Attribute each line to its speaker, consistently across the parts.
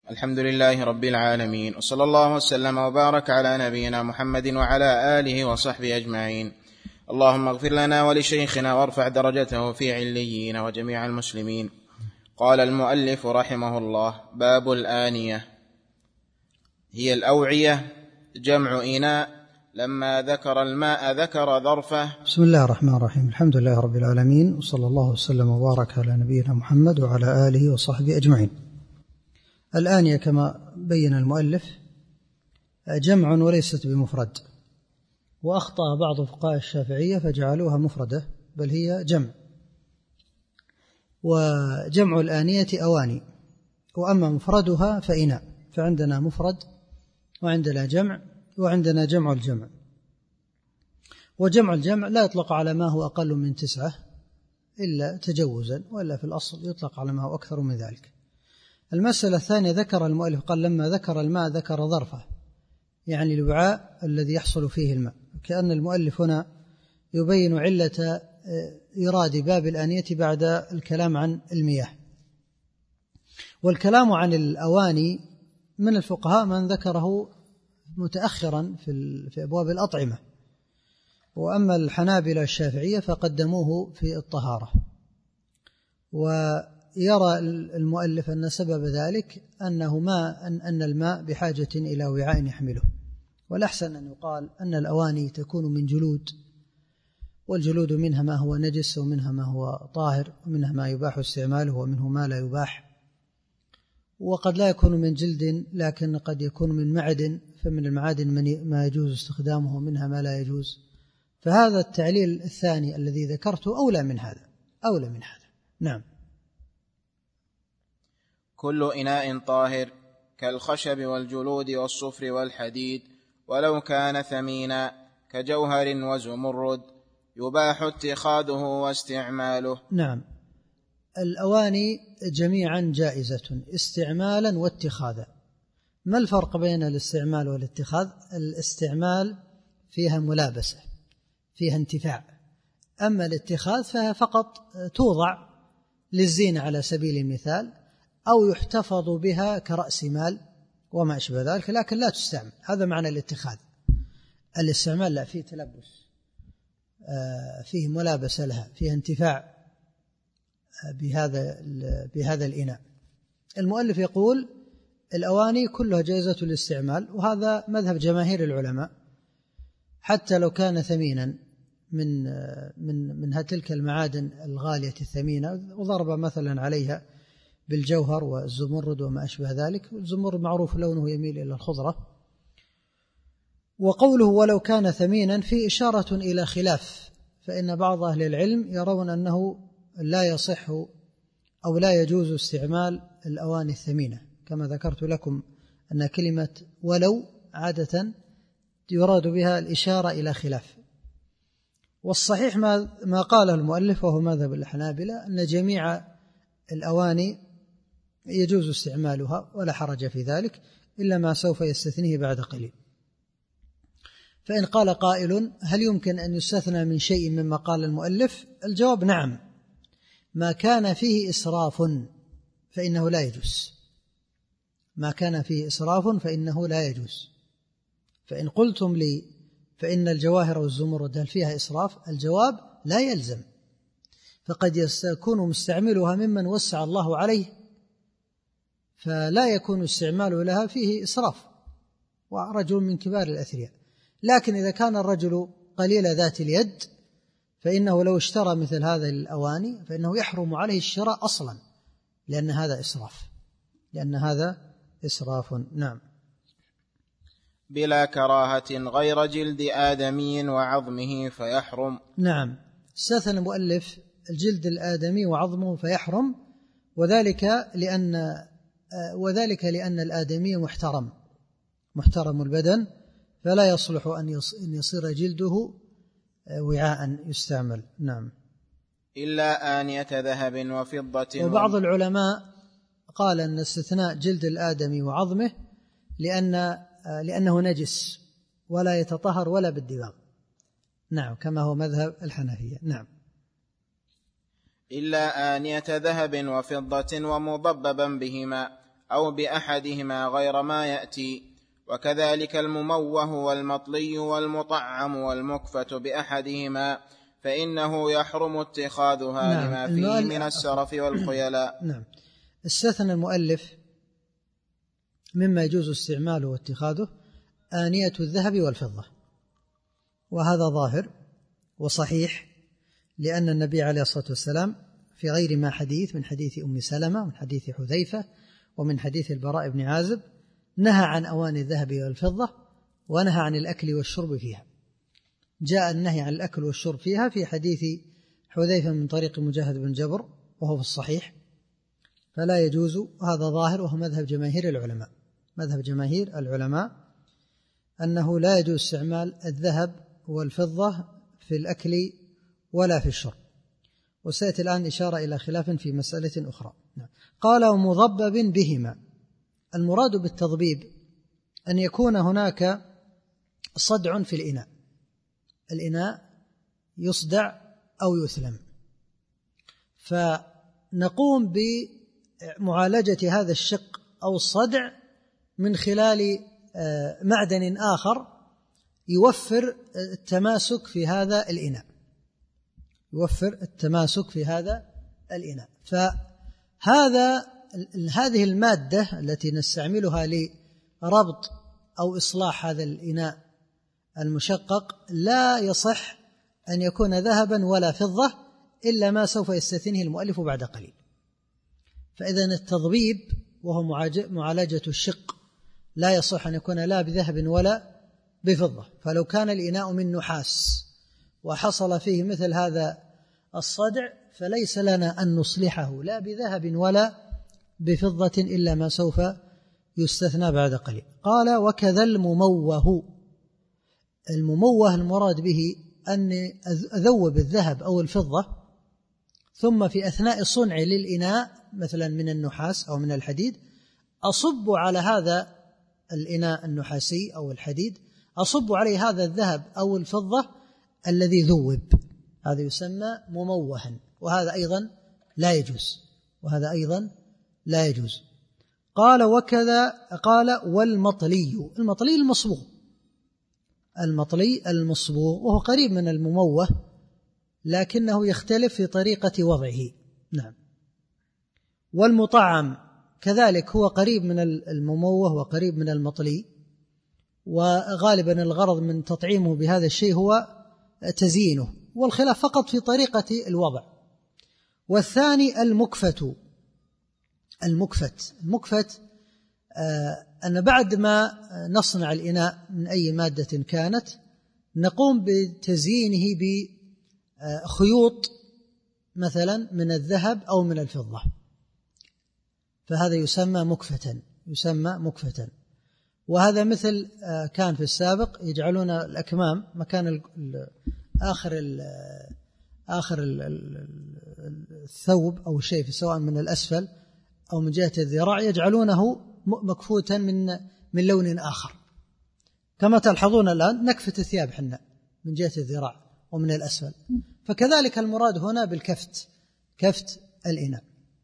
Speaker 1: الحمد لله رب العالمين، وصلى الله وسلم وبارك على نبينا محمد وعلى آله وصحبه أجمعين. اللهم اغفر لنا ولشيخنا وارفع درجته في عليين وجميع المسلمين. قال المؤلف رحمه الله: باب الآنية. هي الأوعية، جمع إناء. لما ذكر الماء ذكر ظرفه.
Speaker 2: بسم الله الرحمن الرحيم. الحمد لله رب العالمين، وصلى الله وسلم وبارك على نبينا محمد وعلى آله وصحبه أجمعين. الآنية كما بين المؤلف جمع وليست بمفرد، وأخطأ بعض فقهاء الشافعية فجعلوها مفردة، بل هي جمع. وجمع الآنية أواني، وأما مفردها فإناء. فعندنا مفرد وعندنا جمع وعندنا جمع الجمع. وجمع الجمع لا يطلق على ما هو أقل من 9 إلا تجوزا، وإلا في الأصل يطلق على ما هو أكثر من ذلك. المسألة الثانية، ذكر المؤلف قال لما ذكر الماء ذكر ظرفه، يعني الوعاء الذي يحصل فيه الماء. كأن المؤلف هنا يبين علة إيراد باب الآنية بعد الكلام عن المياه. والكلام عن الأواني من الفقهاء من ذكره متأخرا في أبواب الأطعمة، وأما الحنابلة الشافعية فقدموه في الطهارة. ويرى المؤلف أن سبب ذلك أن الماء بحاجة إلى وعاء يحمله، والأحسن أن يقال أن الأواني تكون من جلود، والجلود منها ما هو نجس ومنها ما هو طاهر، ومنها ما يباح استعماله ومنه ما لا يباح. وقد لا يكون من جلد، لكن قد يكون من معدن، فمن المعادن ما يجوز استخدامه ومنها ما لا يجوز. فهذا التعليل الثاني الذي ذكرته أولى من هذا. نعم.
Speaker 1: كل إناء طاهر كالخشب والجلود والصفر والحديد، ولو كان ثمينا كجوهر وزمرد، يباح اتخاذه واستعماله.
Speaker 2: نعم، الأواني جميعا جائزة استعمالا واتخاذا. ما الفرق بين الاستعمال والاتخاذ؟ الاستعمال فيها ملابسة، فيها انتفاع. أما الاتخاذ فهي فقط توضع للزينة على سبيل المثال، أو يحتفظ بها كرأس مال وما أشبه ذلك، لكن لا تستعمل. هذا معنى الاتخاذ. الاستعمال لا، فيه تلبس، فيه ملابسة لها، فيه انتفاع بهذا الإناء. المؤلف يقول الأواني كلها جائزة الاستعمال، وهذا مذهب جماهير العلماء، حتى لو كان ثمينا من تلك المعادن الغالية الثمينة. وضرب مثلا عليها بالجوهر والزمرد وما أشبه ذلك. الزمرد معروف لونه يميل إلى الخضرة. وقوله ولو كان ثمينا في إشارة إلى خلاف، فإن بعض أهل العلم يرون أنه لا يصح أو لا يجوز استعمال الأواني الثمينة، كما ذكرت لكم أن كلمة ولو عادة يراد بها الإشارة إلى خلاف. والصحيح ما قاله المؤلف وهو مذهب الحنابلة، أن جميع الأواني يجوز استعمالها ولا حرج في ذلك، إلا ما سوف يستثنيه بعد قليل. فإن قال قائل هل يمكن أن يستثنى من شيء مما قال المؤلف؟ الجواب نعم، ما كان فيه إسراف فإنه لا يجوز. ما كان فيه إسراف فإنه لا يجوز. فإن قلتم لي فإن الجواهر والزمرد هل فيها إسراف؟ الجواب لا يلزم، فقد يكون مستعملها ممن وسع الله عليه، فلا يكون استعمال لها فيه إسراف، ورجل من كبار الأثرياء. لكن إذا كان الرجل قليل ذات اليد فإنه لو اشترى مثل هذه الأواني فإنه يحرم عليه الشراء أصلا، لأن هذا إسراف. نعم.
Speaker 1: بلا كراهة غير جلد آدمي وعظمه فيحرم.
Speaker 2: نعم، استثنى المؤلف الجلد الآدمي وعظمه فيحرم، وذلك لأن الآدمي محترم البدن، فلا يصلح أن يصير جلده وعاء يستعمل. نعم.
Speaker 1: إلا آنية ذهب وفضة.
Speaker 2: وبعض العلماء قال أن استثناء جلد الآدمي وعظمه لأنه نجس ولا يتطهر ولا بالدباغ. نعم، كما هو مذهب الحنفية. نعم.
Speaker 1: إلا آنية ذهب وفضة ومضببا بهما أو بأحدهما غير ما يأتي. وكذلك المموه والمطلي والمطعم والمكفة بأحدهما، فإنه يحرم اتخاذها لما فيه من السرف والخيلاء.
Speaker 2: نعم. استثنى المؤلف مما يجوز استعماله واتخاذه آنية الذهب والفضة، وهذا ظاهر وصحيح، لأن النبي عليه الصلاة والسلام في غير ما حديث، من حديث أم سلمة ومن حديث حذيفة ومن حديث البراء بن عازب، نهى عن أواني الذهب والفضة ونهى عن الأكل والشرب فيها. جاء النهي عن الأكل والشرب فيها في حديث حذيفة من طريق مجاهد بن جبر وهو في الصحيح، فلا يجوز. هذا ظاهر وهو مذهب جماهير العلماء. مذهب جماهير العلماء أنه لا يجوز استعمال الذهب والفضة في الأكل ولا في الشرب، وسيأتي الآن إشارة إلى خلاف في مسألة أخرى. قال ومضبب بهما. المراد بالتضبيب أن يكون هناك صدع في الإناء، الإناء يصدع أو يثلم، فنقوم بمعالجة هذا الشق أو الصدع من خلال معدن آخر يوفر التماسك في هذا الإناء، يوفر التماسك في هذا الإناء. هذه المادة التي نستعملها لربط أو إصلاح هذا الإناء المشقق لا يصح أن يكون ذهبا ولا فضة إلا ما سوف يستثنيه المؤلف بعد قليل. فإذن التضبيب وهو معالجة الشق لا يصح أن يكون لا بذهب ولا بفضة. فلو كان الإناء من نحاس وحصل فيه مثل هذا الصدع فليس لنا أن نصلحه لا بذهب ولا بفضة إلا ما سوف يستثنى بعد قليل. قال وكذا المموه. المموه المراد به أن أذوب الذهب أو الفضة ثم في أثناء صنع للإناء مثلا من النحاس أو من الحديد أصب على هذا الإناء النحاسي أو الحديد، أصب عليه هذا الذهب أو الفضة الذي ذوب، هذا يسمى مموها، وهذا أيضا لا يجوز، وهذا أيضا لا يجوز. قال وكذا قال والمطلي. المطلي المصبوغ، المطلي المصبوغ وهو قريب من المموه لكنه يختلف في طريقة وضعه. نعم. والمطعم كذلك هو قريب من المموه وقريب من المطلي، وغالبا الغرض من تطعيمه بهذا الشيء هو تزيينه، والخلاف فقط في طريقة الوضع. والثاني المكفة. المكفت أن بعد ما نصنع الإناء من أي مادة كانت نقوم بتزيينه بخيوط مثلا من الذهب أو من الفضة، فهذا يسمى مكفة. وهذا مثل كان في السابق يجعلون الأكمام مكان آخر الثوب أو الشيء سواء من الأسفل أو من جهة الذراع يجعلونه مكفوتا من لون آخر، كما تلحظون الآن نكفة الثياب حنا من جهة الذراع ومن الأسفل، فكذلك المراد هنا بالكفت، كفت الإناء.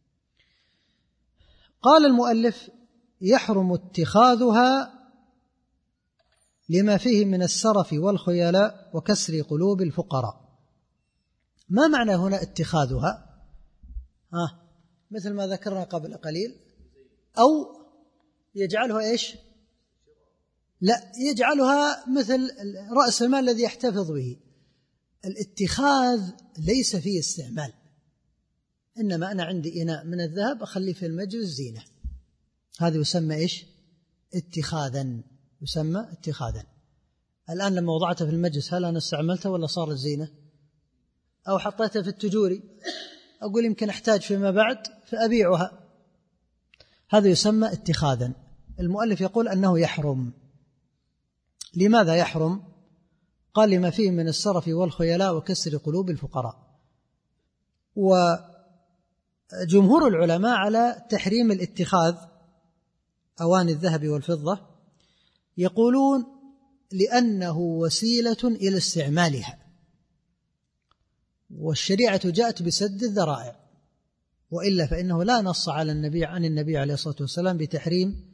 Speaker 2: قال المؤلف يحرم اتخاذها لما فيه من السرف والخيلاء وكسر قلوب الفقراء. ما معنى هنا اتخاذها؟ مثل ما ذكرنا قبل قليل، أو يجعلها إيش؟ لا، يجعلها مثل رأس المال الذي يحتفظ به. الاتخاذ ليس فيه استعمال، إنما أنا عندي إناء من الذهب أخليه في المجلس زينة، هذا يسمى إيش؟ اتخاذا، يسمى اتخاذا. الآن لما وضعته في المجلس هل أنا استعملته ولا صارت زينة؟ أو حطيته في التجوري أقول يمكن أحتاج فيما بعد فأبيعها، هذا يسمى اتخاذا. المؤلف يقول أنه يحرم. لماذا يحرم؟ قال لما فيه من السرف والخيلاء وكسر قلوب الفقراء. وجمهور العلماء على تحريم الاتخاذ أواني الذهب والفضة، يقولون لأنه وسيلة إلى استعمالها، والشريعة جاءت بسد الذرائع، وإلا فإنه لا نص على النبي عن النبي عليه الصلاة والسلام بتحريم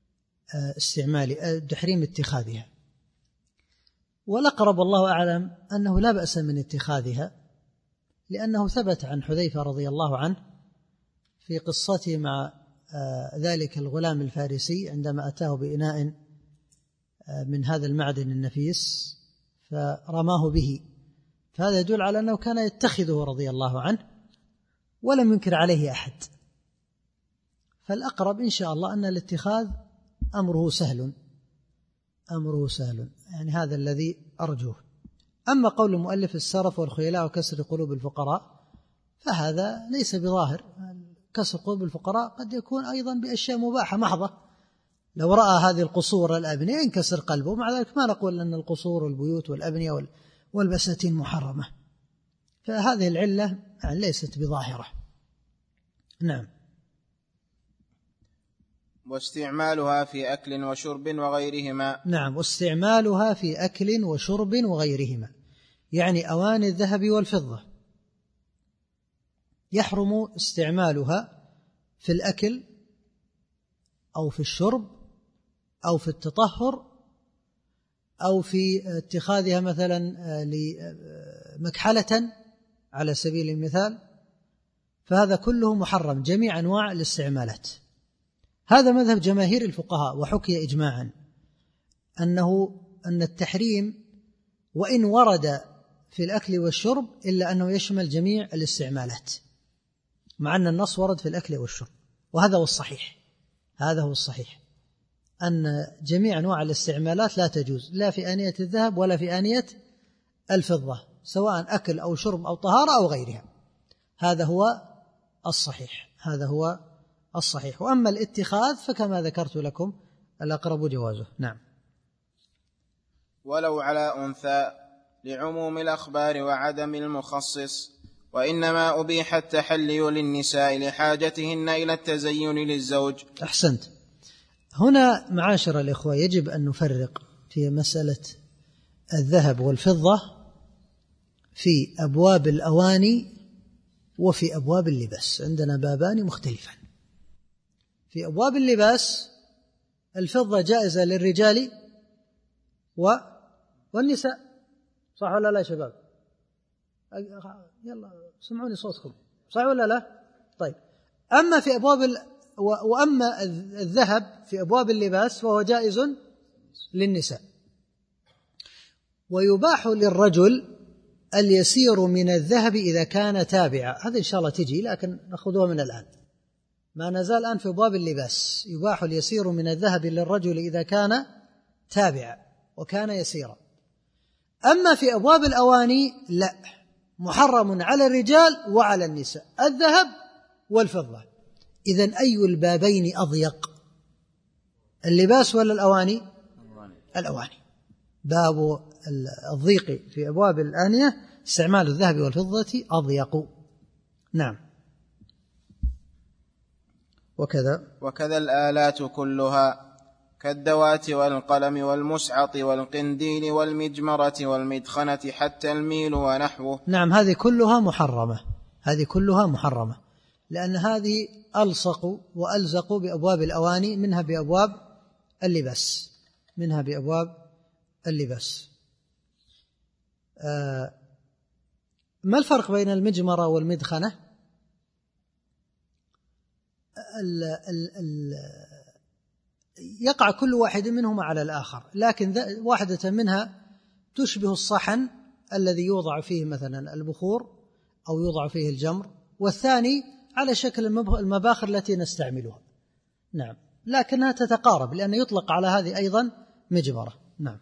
Speaker 2: تحريم اتخاذها. والأقرب الله أعلم أنه لا بأس من اتخاذها، لأنه ثبت عن حذيفة رضي الله عنه في قصته مع ذلك الغلام الفارسي عندما أتاه بإناء من هذا المعدن النفيس فرماه به، فهذا يدل على أنه كان يتخذه رضي الله عنه ولم ينكر عليه أحد. فالأقرب إن شاء الله أن الاتخاذ أمره سهل، يعني هذا الذي أرجوه. أما قول المؤلف السرف والخيلاء وكسر قلوب الفقراء فهذا ليس بظاهر. كسر قلوب الفقراء قد يكون أيضا بأشياء مباحة محضة، لو رأى هذه القصور والأبنية ينكسر قلبه، مع ذلك ما نقول أن القصور والبيوت والأبنية والبساتين محرمة، فهذه العلة ليست بظاهرة. نعم.
Speaker 1: واستعمالها في أكل وشرب وغيرهما.
Speaker 2: نعم، واستعمالها في أكل وشرب وغيرهما، يعني أواني الذهب والفضة يحرم استعمالها في الأكل أو في الشرب أو في التطهر أو في اتخاذها مثلا لمكحلة على سبيل المثال، فهذا كله محرم، جميع أنواع الاستعمالات. هذا مذهب جماهير الفقهاء، وحكي إجماعا أن التحريم وإن ورد في الأكل والشرب إلا أنه يشمل جميع الاستعمالات، مع أن النص ورد في الأكل والشرب، وهذا هو الصحيح. هذا هو الصحيح، أن جميع أنواع الاستعمالات لا تجوز، لا في آنية الذهب ولا في آنية الفضة، سواء أكل أو شرب أو طهارة أو غيرها. هذا هو الصحيح، هذا هو الصحيح. وأما الاتخاذ فكما ذكرت لكم الأقرب جوازه. نعم.
Speaker 1: ولو على أنثى لعموم الأخبار وعدم المخصص، وإنما أبيح التحلي للنساء لحاجتهن إلى التزين للزوج.
Speaker 2: أحسنت. هنا معاشر الإخوة يجب أن نفرق في مسألة الذهب والفضة في أبواب الأواني وفي أبواب اللباس. عندنا بابان مختلفان. في أبواب اللباس الفضة جائزة للرجال والنساء، صح ولا لا يا شباب؟ يلا سمعوني صوتكم، صح ولا لا؟ طيب. أما في أبواب وأما الذهب في أبواب اللباس فهو جائز للنساء. ويباح للرجل اليسير من الذهب إذا كان تابعا، هذا إن شاء الله تجي، لكن نأخذها من الآن، ما نزال الآن في أبواب اللباس. يباح اليسير من الذهب للرجل إذا كان تابعا وكان يسيرا. أما في أبواب الأواني لا، محرم على الرجال وعلى النساء الذهب والفضة. إذن أي البابين أضيق، اللباس ولا الأواني؟ الأواني. باب الضيق في أبواب الآنية استعمال الذهب والفضة أضيق. نعم.
Speaker 1: وكذا الآلات كلها كالدوات والقلم والمسعط والقنديل والمجمرة والمدخنة حتى الميل ونحوه.
Speaker 2: نعم، هذه كلها محرمة، هذه كلها محرمة، لأن هذه ألصق وألزق بأبواب الأواني منها بأبواب اللباس، منها بأبواب اللباس. ما الفرق بين المجمرة والمدخنة؟ يقع كل واحد منهما على الآخر، لكن واحدة منها تشبه الصحن الذي يوضع فيه مثلا البخور أو يوضع فيه الجمر، والثاني على شكل المباخر التي نستعملها. نعم، لكنها تتقارب لأن يطلق على هذه أيضا مجمرة. نعم.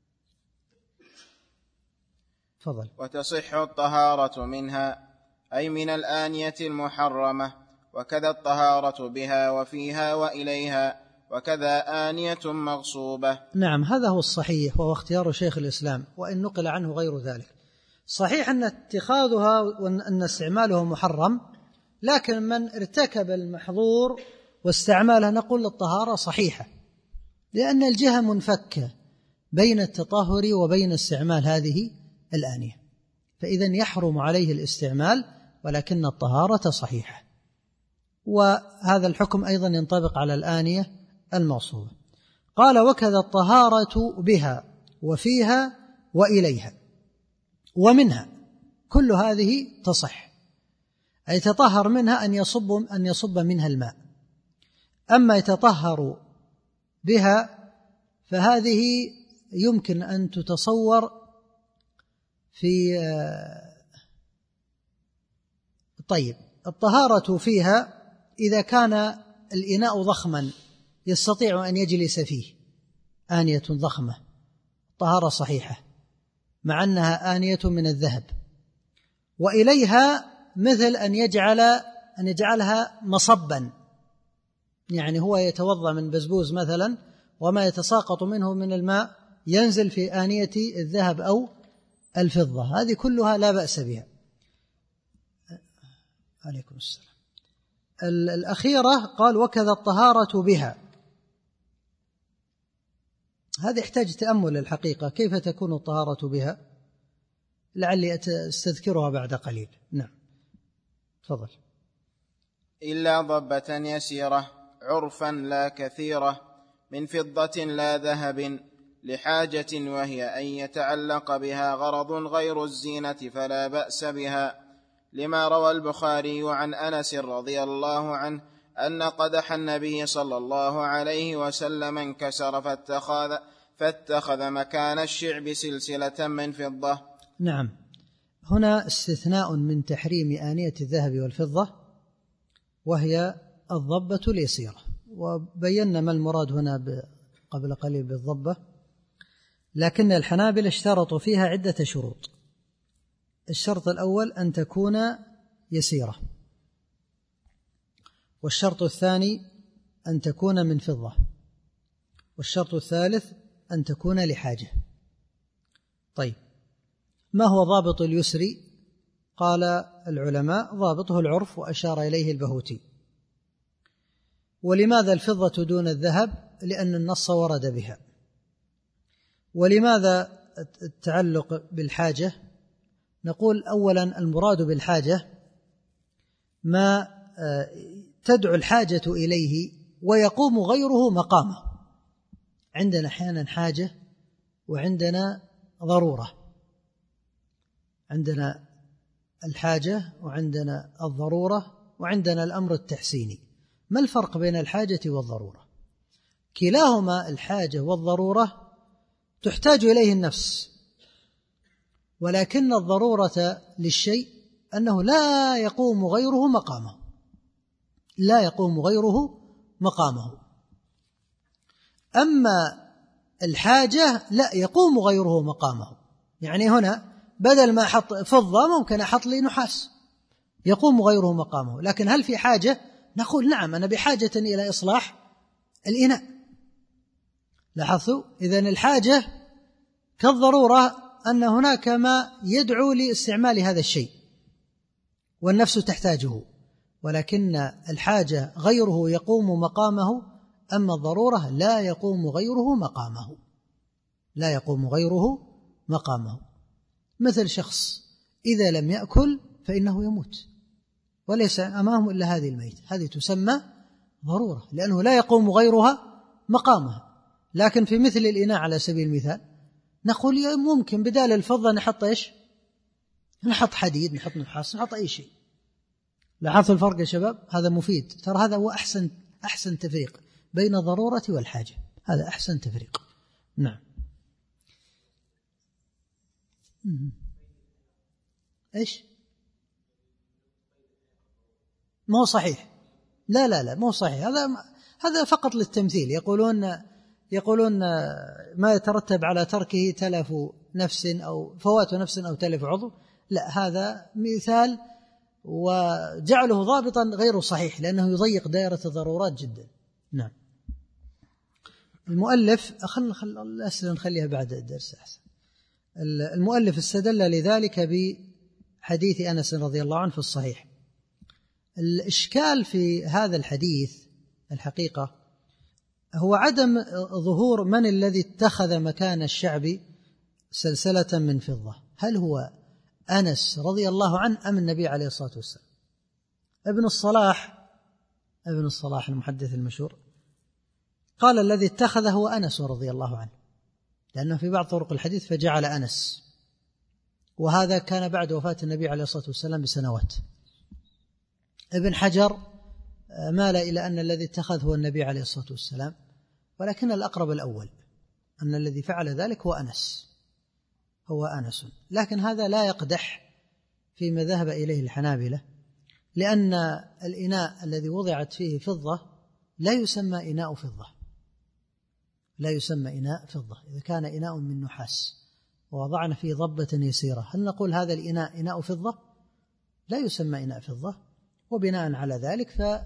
Speaker 2: فضل.
Speaker 1: وتصح الطهارة منها أي من الآنية المحرمة، وكذا الطهارة بها وفيها وإليها، وكذا آنية مغصوبة.
Speaker 2: نعم، هذا هو الصحيح وهو اختيار شيخ الإسلام، وإن نقل عنه غير ذلك. صحيح أن اتخاذها وأن استعمالها محرم، لكن من ارتكب المحظور واستعمالها نقول الطهارة صحيحة، لأن الجهة منفكة بين التطهر وبين استعمال هذه الآنية، فإذن يحرم عليه الاستعمال، ولكن الطهارة صحيحة. وهذا الحكم أيضا ينطبق على الآنية الموصوفة. قال وكذا الطهارة بها وفيها وإليها ومنها، كل هذه تصح، أي يتطهر منها أن يصب منها الماء. أما يتطهر بها فهذه يمكن أن تتصور في طيب الطهارة فيها إذا كان الإناء ضخما يستطيع أن يجلس فيه، آنية ضخمة، طهارة صحيحة مع أنها آنية من الذهب. وإليها مثل أن يجعلها مصبا، يعني هو يتوضأ من بزبوز مثلا وما يتساقط منه من الماء ينزل في آنية الذهب أو الفضة، هذه كلها لا بأس بها. عليكم السلام. الأخيرة قال وكذا الطهارة بها، هذا يحتاج تأمل الحقيقة، كيف تكون الطهارة بها؟ لعلي أستذكرها بعد قليل. نعم تفضل.
Speaker 1: إلا ضبة يسيرة عرفا لا كثيرة من فضة لا ذهب لحاجة، وهي أن يتعلق بها غرض غير الزينة فلا بأس بها، لما روى البخاري عن أنس رضي الله عنه أن قدح النبي صلى الله عليه وسلم انكسر فاتخذ مكان الشعب سلسلة من فضة.
Speaker 2: نعم، هنا استثناء من تحريم آنية الذهب والفضة وهي الضبة اليسيرة، وبينا ما المراد هنا قبل قليل بالضبة، لكن الحنابلة اشترطوا فيها عدة شروط. الشرط الأول أن تكون يسيرة، والشرط الثاني أن تكون من فضة، والشرط الثالث أن تكون لحاجة. طيب، ما هو ضابط اليسر؟ قال العلماء ضابطه العرف، وأشار إليه البهوتي. ولماذا الفضة دون الذهب؟ لأن النص ورد بها. ولماذا التعلق بالحاجة؟ نقول أولا المراد بالحاجة ما تدعو الحاجة إليه ويقوم غيره مقامه. عندنا أحيانا حاجة وعندنا ضرورة، عندنا الحاجة وعندنا الضرورة وعندنا الأمر التحسيني. ما الفرق بين الحاجة والضرورة؟ كلاهما الحاجة والضرورة تحتاج إليه النفس، ولكن الضرورة للشيء أنه لا يقوم غيره مقامه، لا يقوم غيره مقامه. أما الحاجة لا يقوم غيره مقامه، يعني هنا بدل ما أحط فضة ممكن أحط لي نحاس يقوم غيره مقامه. لكن هل في حاجة؟ نقول نعم، أنا بحاجة إلى إصلاح الإناء. لاحظوا؟ إذن الحاجة كالضرورة، أن هناك ما يدعو لاستعمال هذا الشيء والنفس تحتاجه، ولكن الحاجة غيره يقوم مقامه، أما الضرورة لا يقوم غيره مقامه، لا يقوم غيره مقامه. مثل شخص إذا لم يأكل فإنه يموت وليس أمامه إلا هذه الميت، هذه تسمى ضرورة لأنه لا يقوم غيرها مقامها. لكن في مثل الإناء على سبيل المثال نقول ممكن بدال الفضة نحط إيش؟ نحط حديد، نحط نحاس، نحط أي شيء. لاحظوا الفرق يا شباب؟ هذا مفيد، ترى هذا هو أحسن تفريق بين الضرورة والحاجة، هذا أحسن تفريق. نعم. إيش؟ ما هو صحيح، لا مو صحيح، هذا فقط للتمثيل. يقولون ما يترتب على تركه تلف نفس أو فوات نفس أو تلف عضو. لا، هذا مثال وجعله ضابطا غير صحيح، لأنه يضيق دائرة الضرورات جدا. نعم. المؤلف الأسئلة نخليها بعد الدرس أحسن. المؤلف استدل لذلك بحديث أنس رضي الله عنه في الصحيح. الإشكال في هذا الحديث الحقيقة هو عدم ظهور من الذي اتخذ مكان الشعب سلسلة من فضة، هل هو أنس رضي الله عنه أم النبي عليه الصلاة والسلام؟ ابن الصلاح ابن الصلاح المحدث المشهور قال الذي اتخذه هو أنس رضي الله عنه، لأنه في بعض طرق الحديث فجعل أنس، وهذا كان بعد وفاة النبي عليه الصلاة والسلام بسنوات. ابن حجر مال إلى أن الذي اتخذ هو النبي عليه الصلاة والسلام، ولكن الأقرب الأول أن الذي فعل ذلك هو أنس. لكن هذا لا يقدح فيما ذهب إليه الحنابلة، لأن الإناء الذي وضعت فيه فضة لا يسمى إناء فضة، لا يسمى إناء فضة. إذا كان إناء من نحاس ووضعنا فيه ضبة يسيرة، هل نقول هذا الإناء إناء فضة؟ لا يسمى إناء فضة. وبناء على ذلك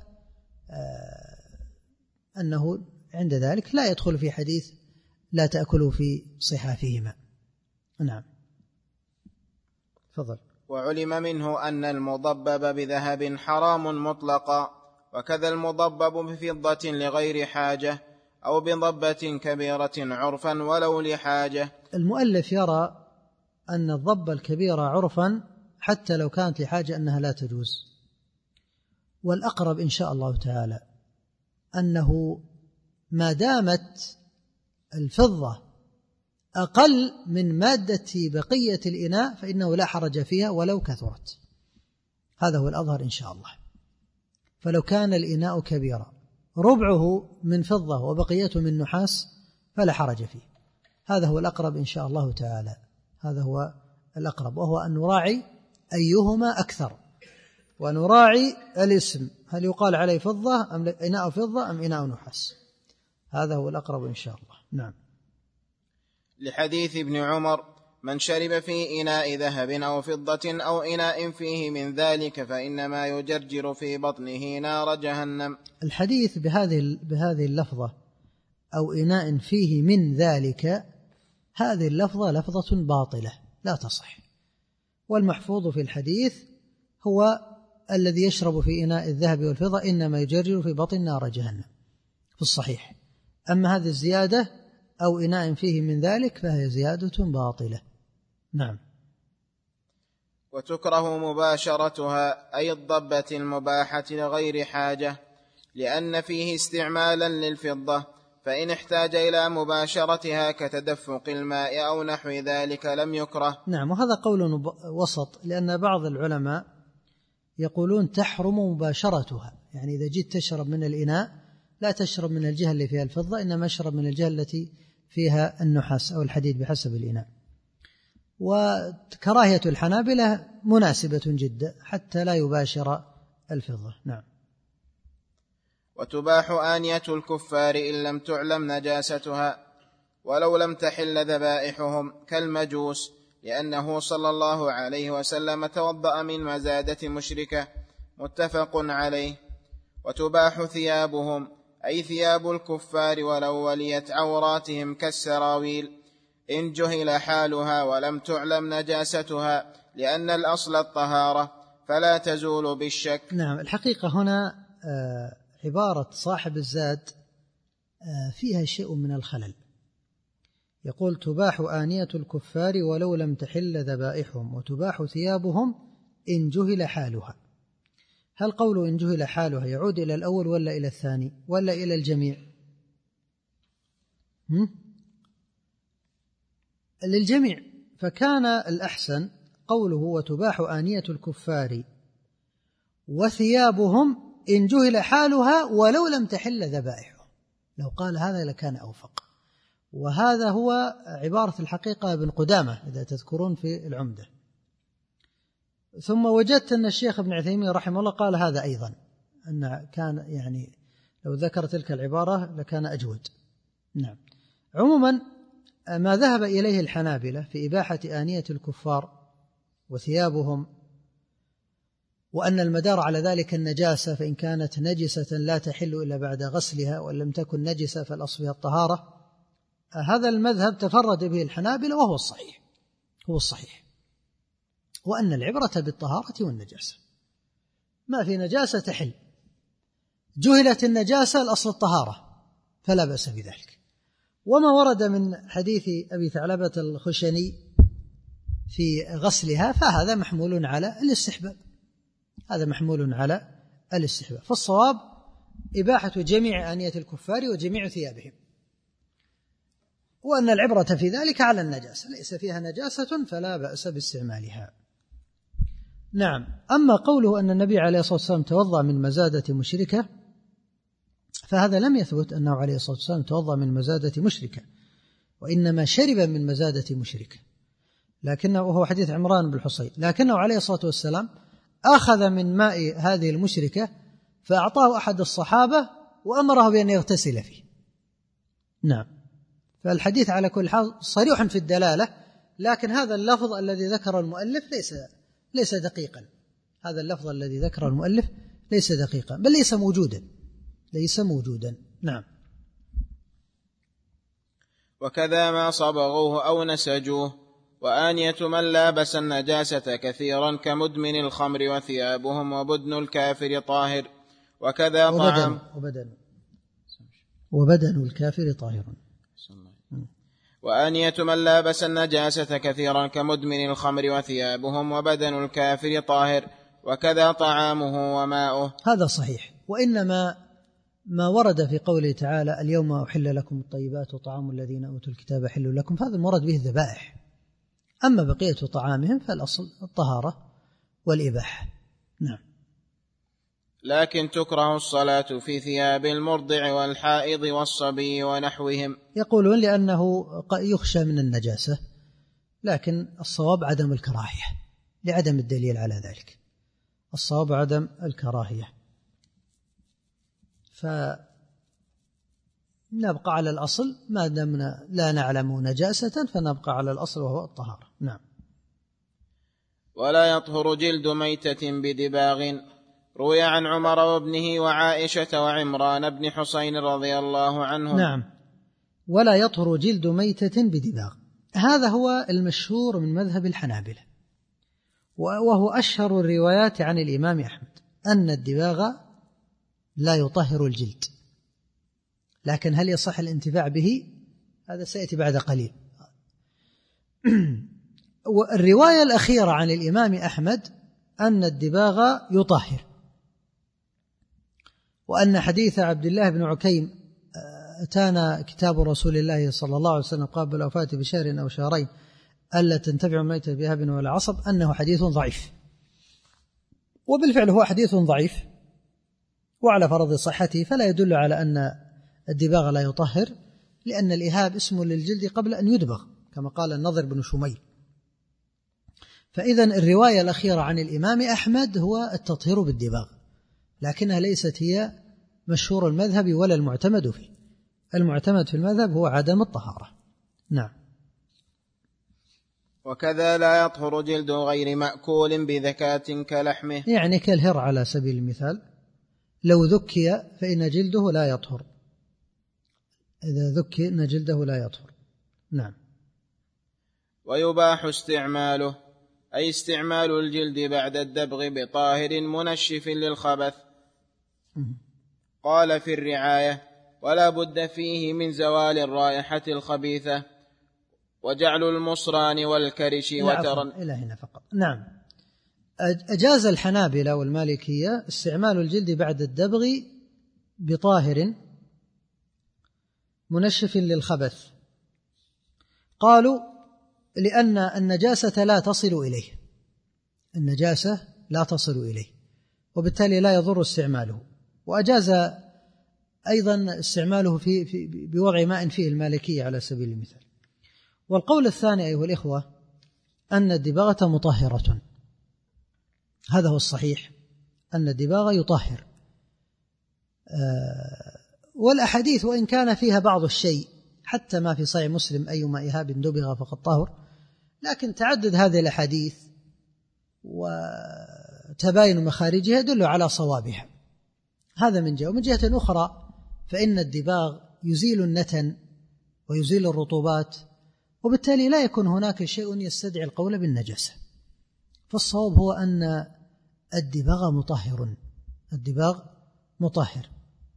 Speaker 2: فأنه عند ذلك لا يدخل في حديث لا تأكلوا في صحافهما. نعم، تفضل.
Speaker 1: وعلم منه أن المضبب بذهب حرام مطلقا، وكذا المضبب بفضة لغير حاجة أو بضبة كبيرة عرفا ولو لحاجة.
Speaker 2: المؤلف يرى أن الضبة الكبيرة عرفا حتى لو كانت لحاجة أنها لا تجوز، والأقرب إن شاء الله تعالى أنه ما دامت الفضة أقل من مادة بقية الإناء فإنه لا حرج فيها ولو كثرت. هذا هو الأظهر إن شاء الله. فلو كان الإناء كبيرا ربعه من فضة وبقيته من نحاس فلا حرج فيه. هذا هو الأقرب إن شاء الله تعالى، هذا هو الأقرب، وهو أن نراعي أيهما أكثر، ونراعي الاسم، هل يقال عليه فضة أم إناء فضة أم إناء نحاس. هذا هو الأقرب إن شاء الله. نعم.
Speaker 1: لحديث ابن عمر: من شرب في إناء ذهب أو فضة أو إناء فيه من ذلك فإنما يجرجر في بطنه نار جهنم.
Speaker 2: الحديث بهذه اللفظة أو إناء فيه من ذلك، هذه اللفظة لفظة باطلة لا تصح، والمحفوظ في الحديث هو الذي يشرب في إناء الذهب والفضة إنما يجرجر في بطن نار جهنم في الصحيح. أما هذه الزيادة أو إناء فيه من ذلك فهي زيادة باطلة. نعم.
Speaker 1: وتكره مباشرتها أي الضبة المباحة لغير حاجة، لأن فيه استعمالا للفضة، فإن احتاج إلى مباشرتها كتدفق الماء أو نحو ذلك لم يكره.
Speaker 2: نعم، وهذا قول وسط، لأن بعض العلماء يقولون تحرم مباشرتها، يعني إذا جيت تشرب من الإناء لا تشرب من الجهة اللي فيها الفضة، إنما اشرب من الجهة التي فيها النحاس أو الحديد بحسب الإناء. وكراهية الحنابلة مناسبة جدا حتى لا يباشر الفضة. نعم.
Speaker 1: وتباح آنية الكفار إن لم تعلم نجاستها ولو لم تحل ذبائحهم كالمجوس، لأنه صلى الله عليه وسلم توضأ من مزادة مشركة، متفق عليه. وتباح ثيابهم أي ثياب الكفار ولو وليت عوراتهم كالسراويل إن جهل حالها ولم تعلم نجاستها، لأن الأصل الطهارة فلا تزول بالشك.
Speaker 2: نعم، الحقيقة هنا عبارة صاحب الزاد فيها شيء من الخلل. يقول تباح آنية الكفار ولو لم تحل ذبائحهم، وتباح ثيابهم إن جهل حالها. هل قول إن جهل حالها يعود إلى الأول ولا إلى الثاني ولا إلى الجميع؟ للجميع، فكان الأحسن قوله وتباح آنية الكفار وثيابهم إن جهل حالها ولو لم تحل ذبائحهم. لو قال هذا لكان أوفق، وهذا هو عبارة الحقيقة ابن قدامة إذا تذكرون في العمدة. ثم وجدت أن الشيخ ابن عثيمين رحمه الله قال هذا أيضا، أن كان يعني لو ذكر تلك العبارة لكان أجود. نعم. عموما ما ذهب إليه الحنابلة في إباحة آنية الكفار وثيابهم، وأن المدار على ذلك النجاسة، فإن كانت نجسة لا تحل إلا بعد غسلها، وإن لم تكن نجسة فالأصل فيها الطهارة. هذا المذهب تفرد به الحنابلة وهو الصحيح، هو الصحيح، وأن العبرة بالطهارة والنجاسة، ما في نجاسة تحل، جهلت النجاسة الأصل الطهارة فلا بأس بذلك. وما ورد من حديث أبي ثعلبة الخشني في غسلها فهذا محمول على الاستحباب، هذا محمول على الاستحباب. فالصواب إباحة جميع آنية الكفار وجميع ثيابهم، وأن العبرة في ذلك على النجاسة، ليس فيها نجاسة فلا بأس باستعمالها. نعم. أما قوله أن النبي عليه الصلاة والسلام توضأ من مزادة مشركة، فهذا لم يثبت أنه عليه الصلاة والسلام توضأ من مزادة مشركة، وإنما شرب من مزادة مشركة، لكنه وهو حديث عمران بن الحصين، لكنه عليه الصلاة والسلام أخذ من ماء هذه المشركة فأعطاه أحد الصحابة وأمره بأن يغتسل فيه. نعم. فالحديث على كل حال صريح في الدلالة، لكن هذا اللفظ الذي ذكر المؤلف ليس دقيقا، هذا اللفظ الذي ذكر المؤلف ليس دقيقا، بل ليس موجودا. نعم.
Speaker 1: وكذا ما صبغوه أو نسجوه. وآنية من لابس النجاسة كثيرا كمدمن الخمر وثيابهم وبدن الكافر طاهر. وكذا طعام
Speaker 2: وبدن الكافر طاهر.
Speaker 1: وآنية من لابس النجاسة كثيرا كمدمن الخمر وثيابهم وبدن الكافر طاهر. وكذا طعامه وماؤه.
Speaker 2: هذا صحيح. وإنما ما ورد في قوله تعالى اليوم أحل لكم الطيبات وطعام الذين أوتوا الكتاب حل لكم، هذا المراد به الذبائح. أما بقية طعامهم فالأصل الطهارة والإباحة. نعم.
Speaker 1: لكن تكره الصلاة في ثياب المرضع والحائض والصبي ونحوهم.
Speaker 2: يقولون لأنه يخشى من النجاسة، لكن الصواب عدم الكراهية لعدم الدليل على ذلك. الصواب عدم الكراهية، فنبقى على الأصل ما دمنا لا نعلم نجاسة، فنبقى على الأصل وهو الطهارة. نعم.
Speaker 1: ولا يطهر جلد ميتة بدباغ. روي عن عمر وابنه وعائشة وعمران بن حسين رضي الله عنهم.
Speaker 2: نعم. ولا يطهر جلد ميتة بدباغ، هذا هو المشهور من مذهب الحنابلة، وهو أشهر الروايات عن الإمام أحمد أن الدباغ لا يطهر الجلد، لكن هل يصح الانتفاع به؟ هذا سيأتي بعد قليل. والرواية الأخيرة عن الإمام أحمد أن الدباغ يطهر، وأن حديث عبد الله بن عكيم أتانا كتاب رسول الله صلى الله عليه وسلم قبل الوفاة بشهر أو شهرين ألا تنتفع الميتة بهب ولا عصب، أنه حديث ضعيف، وبالفعل هو حديث ضعيف وعلى فرض صحته فلا يدل على أن الدباغ لا يطهر، لأن الإهاب اسم للجلد قبل أن يدبغ كما قال النضر بن شميل. فإذن الرواية الأخيرة عن الإمام أحمد هو التطهير بالدباغ، لكنها ليست هي مشهور المذهب ولا المعتمد فيه. المعتمد في المذهب هو عدم الطهارة. نعم.
Speaker 1: وكذا لا يطهر جلد غير مأكول بذكاة كلحمه،
Speaker 2: يعني كالهر على سبيل المثال، لو ذكي فإن جلده لا يطهر، إذا ذكي إن جلده لا يطهر. نعم.
Speaker 1: ويباح استعماله، أي استعمال الجلد بعد الدبغ بطاهر منشف للخبث. قال في الرعاية: ولا بد فيه من زوال الرائحة الخبيثة وجعل المصران والكرش وترا.
Speaker 2: إلى هنا فقط. نعم. أجاز الحنابلة والمالكية استعمال الجلد بعد الدبغ بطاهر منشف للخبث، قالوا لأن النجاسة لا تصل إليه، النجاسة لا تصل إليه وبالتالي لا يضر استعماله. وأجاز أيضا استعماله بوضع ماء فيه المالكية على سبيل المثال. والقول الثاني أيها الإخوة أن الدباغة مطهرة، هذا هو الصحيح، أن الدباغ يطهر. والأحاديث وإن كان فيها بعض الشيء، حتى ما في صحيح مسلم أيما إهاب دبغ فقد طهر، لكن تعدد هذه الأحاديث وتباين مخارجها يدل على صوابها. هذا من جهة. ومن جهة أخرى فإن الدباغ يزيل النتن ويزيل الرطوبات، وبالتالي لا يكون هناك شيء يستدعي القول بالنجاسة. فالصواب هو أن الدباغ مطهر، الدباغ مطهر.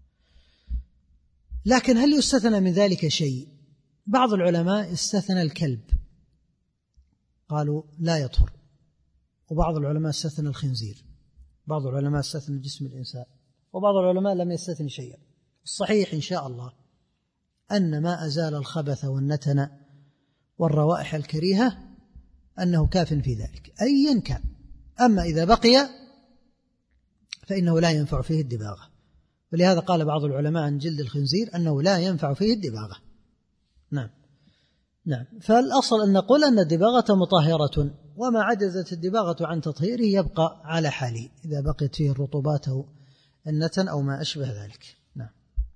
Speaker 2: لكن هل يستثنى من ذلك شيء؟ بعض العلماء استثنى الكلب، قالوا لا يطهر، وبعض العلماء استثنى الخنزير، بعض العلماء استثنى جسم الإنسان، وبعض العلماء لم يستثني شيئا. الصحيح إن شاء الله أن ما أزال الخبث والنتن والروائح الكريهة أنه كاف في ذلك أيا كان. أما إذا بقي فإنه لا ينفع فيه الدباغة، ولهذا قال بعض العلماء عن جلد الخنزير أنه لا ينفع فيه الدباغة. نعم. فالأصل أن نقول أن الدباغة مطهرة، وما عجزت الدباغة عن تطهيره يبقى على حاله إذا بقيت فيه الرطوبات أو النتن أو ما أشبه ذلك. نعم.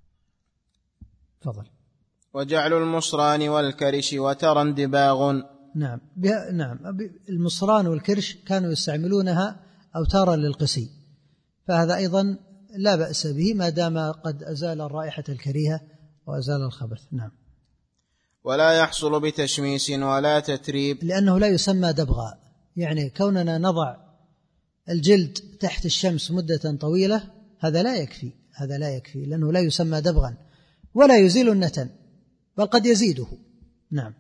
Speaker 2: تفضل.
Speaker 1: وجعل المصران والكرش وترا دباغ.
Speaker 2: نعم. المصران والكرش كانوا يستعملونها أوتارا للقسي، فهذا أيضا لا بأس به ما دام قد أزال الرائحة الكريهة وأزال الخبث. نعم.
Speaker 1: ولا يحصل بتشميس ولا تتريب،
Speaker 2: لأنه لا يسمى دبغا، يعني كوننا نضع الجلد تحت الشمس مدة طويلة هذا لا يكفي لأنه لا يسمى دبغا ولا يزيل النتن بل قد يزيده. نعم.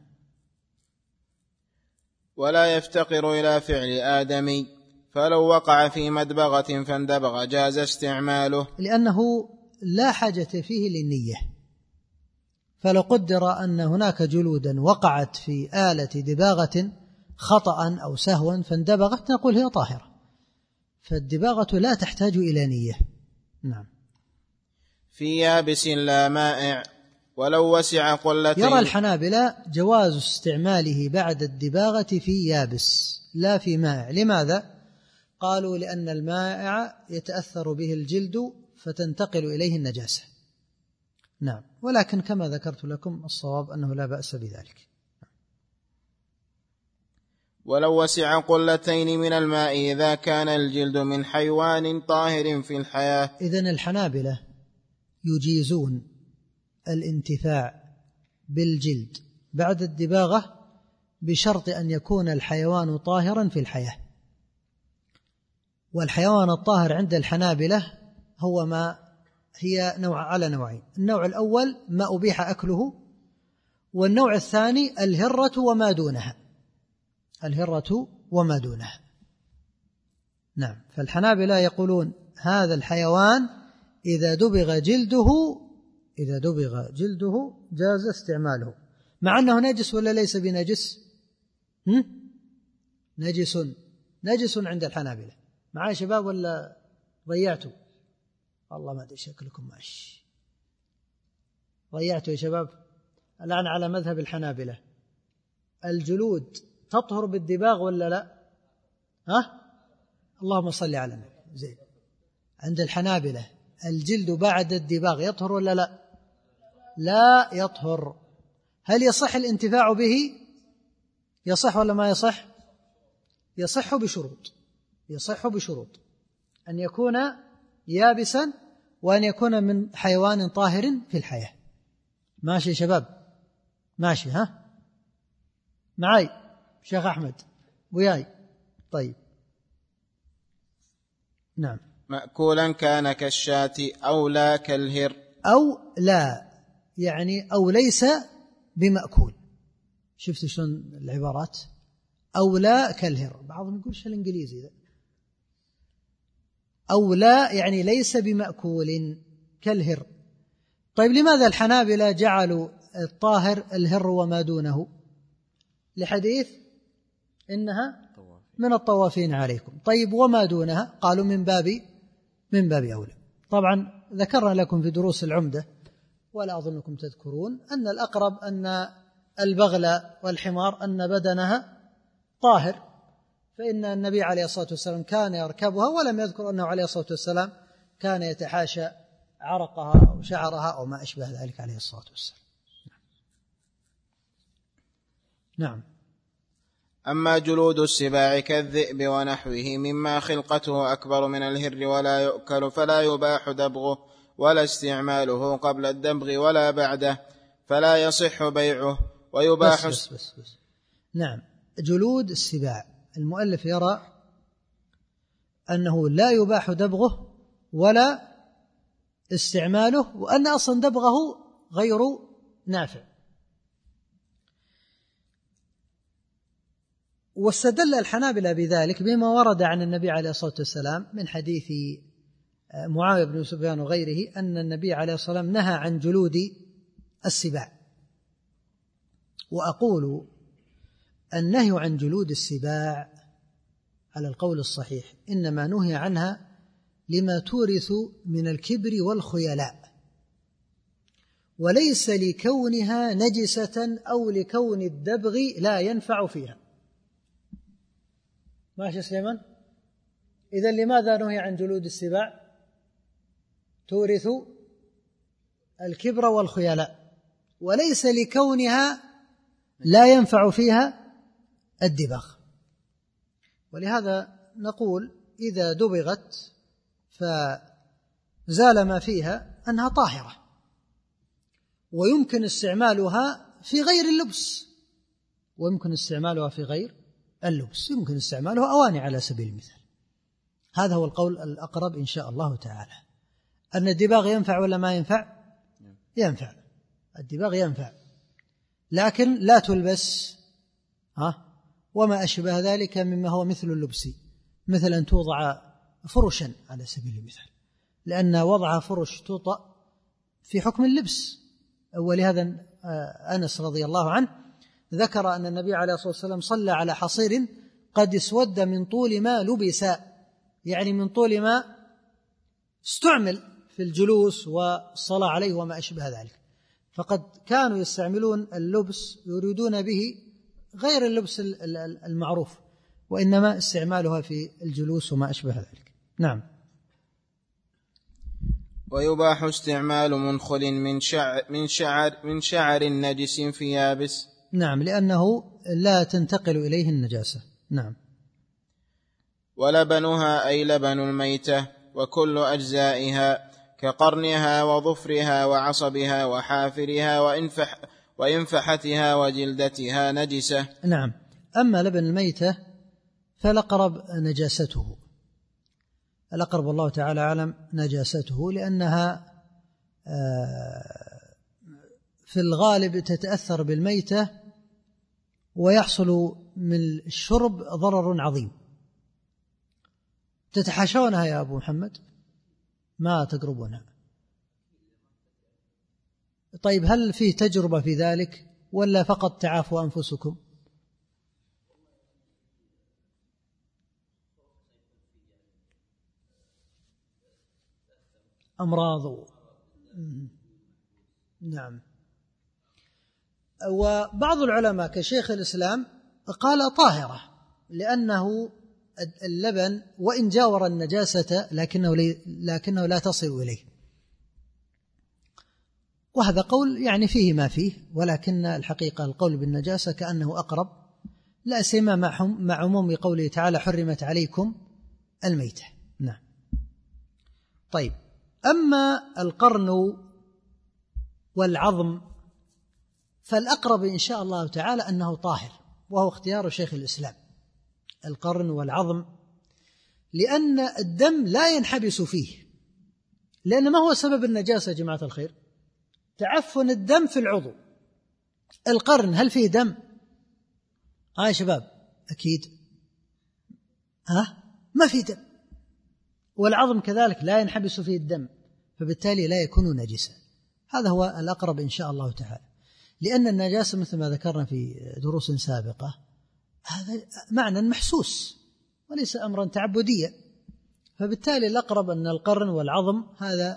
Speaker 1: ولا يفتقر إلى فعل آدمي، فلو وقع في مدبغة فاندبغ جاز استعماله،
Speaker 2: لأنه لا حاجة فيه للنية. فلو قدر أن هناك جلودا وقعت في آلة دباغة خطأ أو سهوا فاندبغت نقول هي طاهرة، فالدباغة لا تحتاج إلى نية. نعم.
Speaker 1: في يابس لا مائع ولو وسع قلتين.
Speaker 2: يرى الحنابلة جواز استعماله بعد الدباغة في يابس لا في مائع. لماذا؟ قالوا لأن المائع يتأثر به الجلد فتنتقل إليه النجاسة. نعم. ولكن كما ذكرت لكم الصواب أنه لا بأس بذلك.
Speaker 1: ولو وسع قلتين من الماء إذا كان الجلد من حيوان طاهر في الحياة.
Speaker 2: إذن الحنابلة يجيزون الانتفاع بالجلد بعد الدباغة بشرط أن يكون الحيوان طاهرا في الحياة. والحيوان الطاهر عند الحنابلة هو ما هي على نوعين: النوع الأول ما أبيح أكله، والنوع الثاني الهرة وما دونها. نعم. فالحنابلة يقولون هذا الحيوان إذا دبغ جلده جاز استعماله، مع أنه نجس ولا ليس بنجس؟ نجس عند الحنابلة. معايا شباب ولا ضيعتوا؟ والله ما أدري شكلكم ماشي. ضيعتوا يا شباب. الآن على مذهب الحنابلة الجلود تطهر بالدباغ ولا لا؟ اللهم صل على النبي. زين. عند الحنابلة الجلد بعد الدباغ يطهر ولا لا؟ لا يطهر. هل يصح الانتفاع به؟ يصح ولا ما يصح؟ يصح بشروط أن يكون يابسا وأن يكون من حيوان طاهر في الحياة. ماشي يا شباب؟ ماشي معي شيخ أحمد وياي؟ طيب. نعم.
Speaker 1: مأكولا كان كالشاة أو لا كالهر.
Speaker 2: أو لا يعني أو ليس بمأكول. شفت شلون العبارات؟ أو لا كالهر. بعضهم يقول شو الإنجليزي ذا؟ أو لا يعني ليس بمأكول كالهر. طيب لماذا الحنابلة جعلوا الطاهر الهر وما دونه؟ لحديث إنها من الطوافين عليكم. طيب وما دونها؟ قالوا من باب أولى. طبعا ذكرنا لكم في دروس العمدة ولا أظنكم تذكرون أن الأقرب أن البغل والحمار أن بدنها طاهر، فإن النبي عليه الصلاة والسلام كان يركبها ولم يذكر أنه عليه الصلاة والسلام كان يتحاشى عرقها أو شعرها أو ما أشبه ذلك عليه الصلاة والسلام. نعم.
Speaker 1: أما جلود السباع كالذئب ونحوه مما خلقته أكبر من الهر ولا يؤكل فلا يباح دبغه ولا استعماله قبل الدبغ ولا بعده، فلا يصح بيعه ويباح
Speaker 2: بس. نعم. جلود السباع المؤلف يرى أنه لا يباح دبغه ولا استعماله، وأن أصلا دبغه غير نافع. واستدل الحنابلة بذلك بما ورد عن النبي عليه الصلاة والسلام من حديث معاوية بن سفيان وغيره أن النبي عليه الصلاة والسلام نهى عن جلود السباع. وأقول النهي عن جلود السباع على القول الصحيح إنما نهي عنها لما تورث من الكبر والخيلاء، وليس لكونها نجسة أو لكون الدبغ لا ينفع فيها. ماشي سليمان؟ إذن لماذا نهي عن جلود السباع؟ تورث الكبر والخيلاء، وليس لكونها لا ينفع فيها الدبغ. ولهذا نقول إذا دبغت فزال ما فيها أنها طاهرة، ويمكن استعمالها في غير اللبس، ويمكن استعمالها في غير اللبس، يمكن استعمالها أواني على سبيل المثال. هذا هو القول الأقرب إن شاء الله تعالى، أن الدباغ ينفع ولا ما ينفع؟ ينفع، الدباغ ينفع، لكن لا تلبس وما أشبه ذلك مما هو مثل اللبس، مثل أن توضع فرشا على سبيل المثال، لأن وضع فرش توطأ في حكم اللبس. ولهذا أنس رضي الله عنه ذكر أن النبي عليه الصلاة والسلام صلى على حصير قد اسود من طول ما لبس، يعني من طول ما استعمل في الجلوس والصلاة عليه وما أشبه ذلك. فقد كانوا يستعملون اللبس يريدون به غير اللبس المعروف، وإنما استعمالها في الجلوس وما أشبه ذلك. نعم.
Speaker 1: ويباح استعمال منخل من شعر نجس في يابس.
Speaker 2: نعم، لأنه لا تنتقل إليه النجاسة. نعم.
Speaker 1: ولبنها أي لبن الميتة وكل أجزائها كقرنها وظفرها وعصبها وحافرها وإنفحتها وجلدتها نجسة.
Speaker 2: نعم. أما لبن الميتة فالأقرب نجاسته، الأقرب الله تعالى أعلم نجاسته، لأنها في الغالب تتأثر بالميتة ويحصل من الشرب ضرر عظيم. تتحاشونها يا أبو محمد، ما تقربونها. طيب هل فيه تجربة في ذلك ولا فقط تعافوا أنفسكم؟ أمراض. نعم. وبعض العلماء كشيخ الإسلام قال طاهرة، لأنه اللبن وإن جاور النجاسة لكنه لا تصل إليه، وهذا قول يعني فيه ما فيه، ولكن الحقيقة القول بالنجاسة كأنه أقرب، لا سيما مع عموم قوله تعالى حرمت عليكم الميتة. نعم. طيب، أما القرن والعظم فالأقرب إن شاء الله تعالى أنه طاهر، وهو اختيار شيخ الإسلام، القرن والعظم، لأن الدم لا ينحبس فيه. لأن ما هو سبب النجاسة يا جماعة الخير؟ تعفن الدم في العضو. القرن هل فيه دم؟ يا شباب أكيد ما فيه دم، والعظم كذلك لا ينحبس فيه الدم، فبالتالي لا يكون نجسا. هذا هو الأقرب إن شاء الله تعالى، لأن النجاسة مثل ما ذكرنا في دروس سابقة هذا معنى محسوس وليس أمرا تعبديا، فبالتالي الأقرب أن القرن والعظم هذا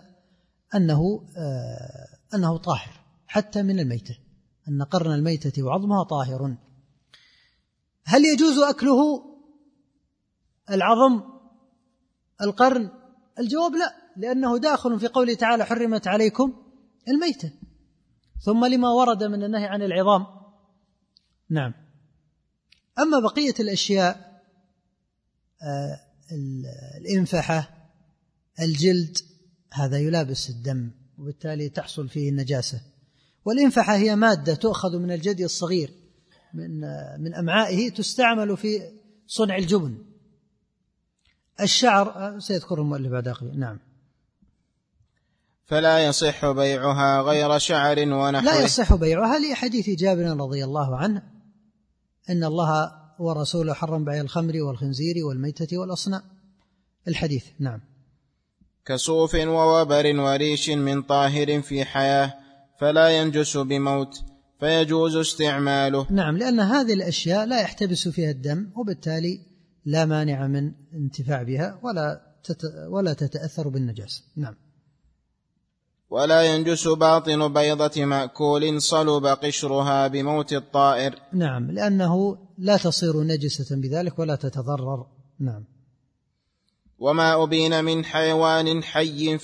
Speaker 2: أنه طاهر حتى من الميتة، أن قرن الميتة وعظمها طاهر. هل يجوز أكله العظم القرن؟ الجواب لا، لأنه داخل في قوله تعالى حرمت عليكم الميتة، ثم لما ورد من النهي عن العظام. نعم. أما بقية الأشياء الإنفحة الجلد هذا يلابس الدم وبالتالي تحصل فيه النجاسة، والإنفحة هي مادة تؤخذ من الجدي الصغير من أمعائه تستعمل في صنع الجبن. الشعر سيذكر المؤلف بعد قليل. نعم.
Speaker 1: فلا يصح بيعها غير شعر ونحوه.
Speaker 2: لا يصح بيعها لحديث جابر رضي الله عنه إن الله ورسوله حرم بيع الخمر والخنزير والميتة والأصنام، الحديث. نعم.
Speaker 1: كصوف ووبر وريش من طاهر في حياة، فلا ينجس بموت، فيجوز استعماله.
Speaker 2: نعم، لأن هذه الأشياء لا يحتبس فيها الدم، وبالتالي لا مانع من انتفاع بها ولا تتأثر بالنجاسة. نعم.
Speaker 1: ولا ينجس باطن بيضة مأكول صلب قشرها بموت الطائر.
Speaker 2: نعم، لأنه لا تصير نجسة بذلك ولا تتضرر. نعم.
Speaker 1: وما أبين من حيوان حي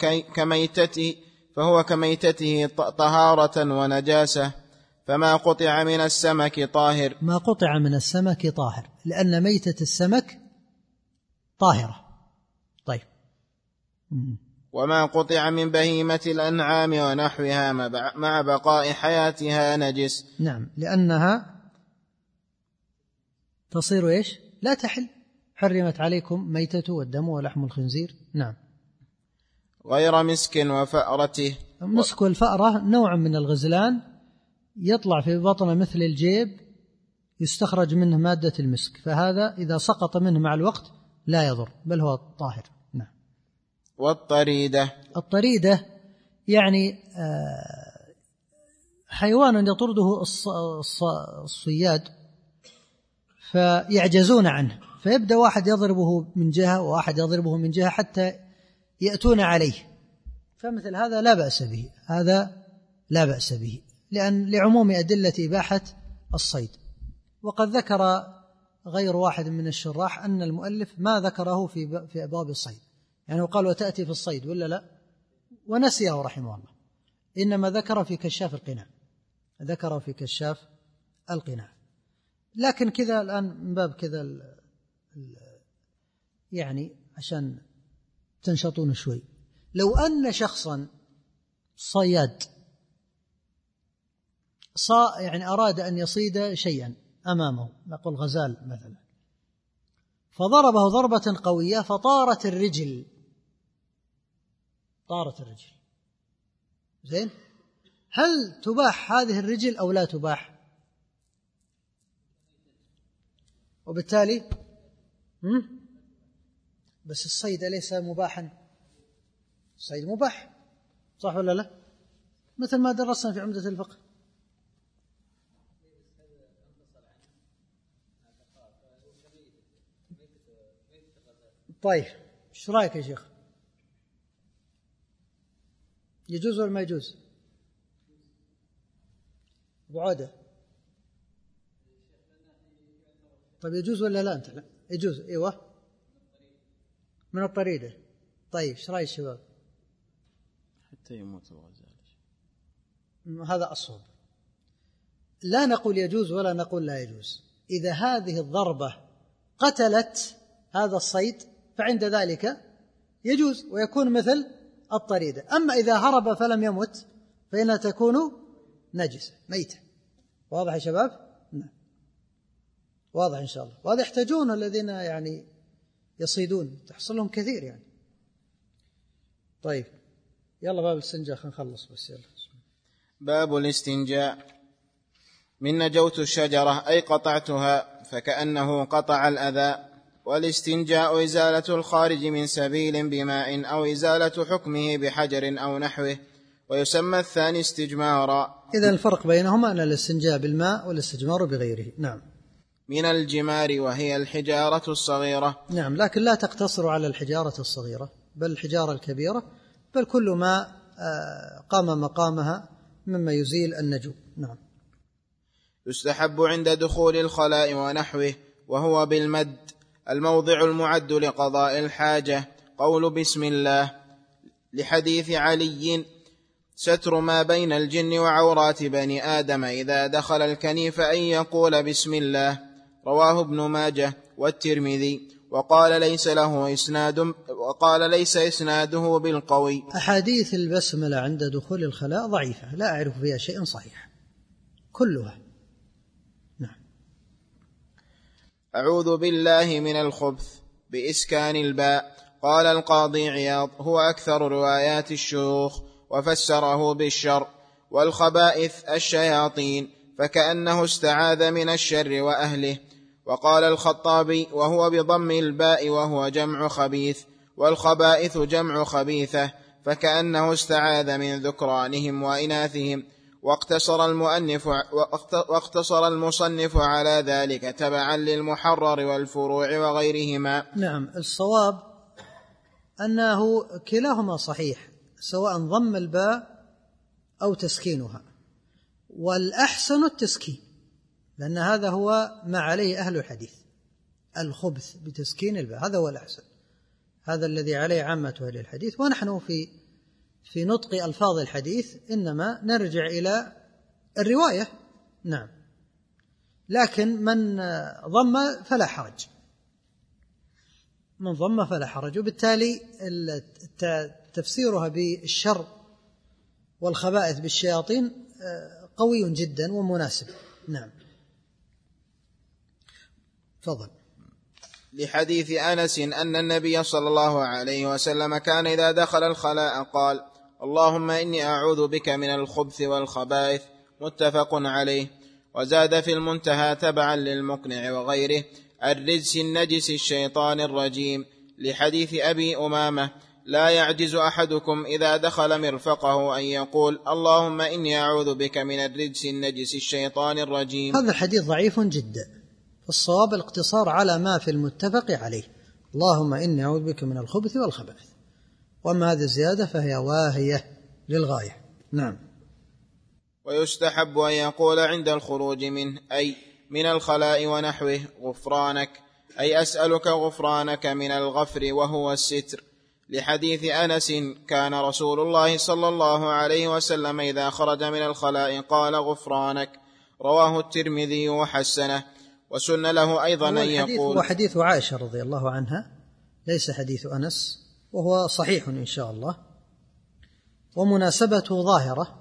Speaker 1: فهو كميتته طهارة ونجاسة، فما قطع من السمك طاهر.
Speaker 2: ما قطع من السمك طاهر، لأن ميتة السمك طاهرة. طيب.
Speaker 1: وما قطع من بهيمة الأنعام ونحوها مع بقاء حياتها نجس.
Speaker 2: نعم، لأنها تصير إيش؟ لا تحل. حرمت عليكم ميتة والدم ولحم الخنزير. نعم.
Speaker 1: غير مسك وفأرته.
Speaker 2: المسك والفأرة نوع من الغزلان يطلع في بطنه مثل الجيب، يستخرج منه مادة المسك، فهذا إذا سقط منه مع الوقت لا يضر، بل هو طاهر. نعم.
Speaker 1: والطريدة.
Speaker 2: الطريدة يعني حيوان يطرده الصياد فيعجزون عنه، فيبدأ واحد يضربه من جهة وواحد يضربه من جهة حتى يأتون عليه، فمثل هذا لا بأس به، هذا لا بأس به لعموم أدلة إباحة الصيد. وقد ذكر غير واحد من الشراح أن المؤلف ما ذكره في أبواب الصيد، يعني قال وتأتي في الصيد ولا لا، ونسيه رحمه الله، إنما ذكر في كشاف القناع، ذكر في كشاف القناع. لكن كذا الآن من باب كذا يعني عشان تنشطون شوي، لو أن شخصا صياد يعني أراد أن يصيد شيئا أمامه، نقول غزال مثلا، فضربه ضربة قوية فطارت الرجل، زين، هل تباح هذه الرجل أو لا تباح؟ وبالتالي بس الصيد ليس مباحا، الصيد مباح، صح ولا لا؟ مثل ما درسنا في عمدة الفقه. طيب، ايش رايك يا شيخ؟ يجوز ولا ما يجوز؟ ابو عوده، طيب يجوز ولا لا؟ انت لا يجوز. ايوه، من الطريده. طيب ايش راي الشباب؟
Speaker 1: حتى يموت الغزال،
Speaker 2: هذا الصواب. لا نقول يجوز ولا نقول لا يجوز، اذا هذه الضربه قتلت هذا الصيد فعند ذلك يجوز ويكون مثل الطريدة. أما إذا هرب فلم يمت فإنها تكون نجسة ميتة. واضح يا شباب؟ نعم، واضح إن شاء الله. وهذا يحتاجون الذين يعني يصيدون، تحصل لهم كثير يعني. طيب يلا باب الاستنجاء، خلينا نخلص بس يلا.
Speaker 1: باب الاستنجاء. من نجوت الشجرة أي قطعتها، فكأنه قطع الأذى. والاستنجاء إزالة الخارج من سبيل بماء أو إزالة حكمه بحجر أو نحوه، ويسمى الثاني استجمارا.
Speaker 2: إذن الفرق بينهما أن الاستنجاء بالماء والاستجمار بغيره. نعم.
Speaker 1: من الجمار وهي الحجارة الصغيرة.
Speaker 2: نعم، لكن لا تقتصر على الحجارة الصغيرة بل الحجارة الكبيرة، بل كل ما قام مقامها مما يزيل النجو. نعم.
Speaker 1: يستحب عند دخول الخلاء ونحوه، وهو بالمد، الموضع المعد لقضاء الحاجة، قول بسم الله، لحديث علي: ستر ما بين الجن وعورات بني آدم إذا دخل الكنيف أن يقول بسم الله، رواه ابن ماجه والترمذي، وقال ليس إسناده بالقوي.
Speaker 2: أحاديث البسملة عند دخول الخلاء ضعيفة، لا أعرف فيها شيء صحيح كلها.
Speaker 1: أعوذ بالله من الخبث بإسكان الباء. قال القاضي عياض: هو أكثر روايات الشيوخ، وفسره بالشر، والخبائث الشياطين، فكأنه استعاذ من الشر وأهله. وقال الخطابي: وهو بضم الباء وهو جمع خبيث، والخبائث جمع خبيثة، فكأنه استعاذ من ذكرانهم وإناثهم، واقتصر المصنف على ذلك تبعا للمحرر والفروع وغيرهما.
Speaker 2: نعم، الصواب أنه كلاهما صحيح، سواء ضم الباء أو تسكينها، والأحسن التسكين، لأن هذا هو ما عليه أهل الحديث، الخبث بتسكين الباء، هذا هو الأحسن، هذا الذي عليه عامة أهل الحديث. ونحن في نطق ألفاظ الحديث إنما نرجع إلى الرواية. نعم، لكن من ضم فلا حرج، من ضم فلا حرج، وبالتالي تفسيرها بالشر والخبائث بالشياطين قوي جدا ومناسب. نعم، تفضل.
Speaker 1: لحديث أنس أن النبي صلى الله عليه وسلم كان إذا دخل الخلاء قال: اللهم إني أعوذ بك من الخبث والخبائث، متفق عليه. وزاد في المنتهى تبعا للمقنع وغيره: الرجس النجس الشيطان الرجيم، لحديث أبي أمامة: لا يعجز أحدكم إذا دخل مرفقه أن يقول: اللهم إني أعوذ بك من الرجس النجس الشيطان الرجيم.
Speaker 2: هذا الحديث ضعيف جدا، الصواب الاقتصار على ما في المتفق عليه: اللهم إني أعوذ بك من الخبث والخبائث، وأما هذه الزيادة فهي واهية للغاية. نعم.
Speaker 1: ويستحب أن يقول عند الخروج منه، أي من الخلاء ونحوه: غفرانك، أي أسألك غفرانك من الغفر وهو الستر، لحديث أنس: كان رسول الله صلى الله عليه وسلم إذا خرج من الخلاء قال: غفرانك، رواه الترمذي وحسنه. وسن له أيضا أن يقول،
Speaker 2: وحديث عائشة رضي الله عنها، ليس حديث أنس، وهو صحيح إن شاء الله، ومناسبته ظاهرة،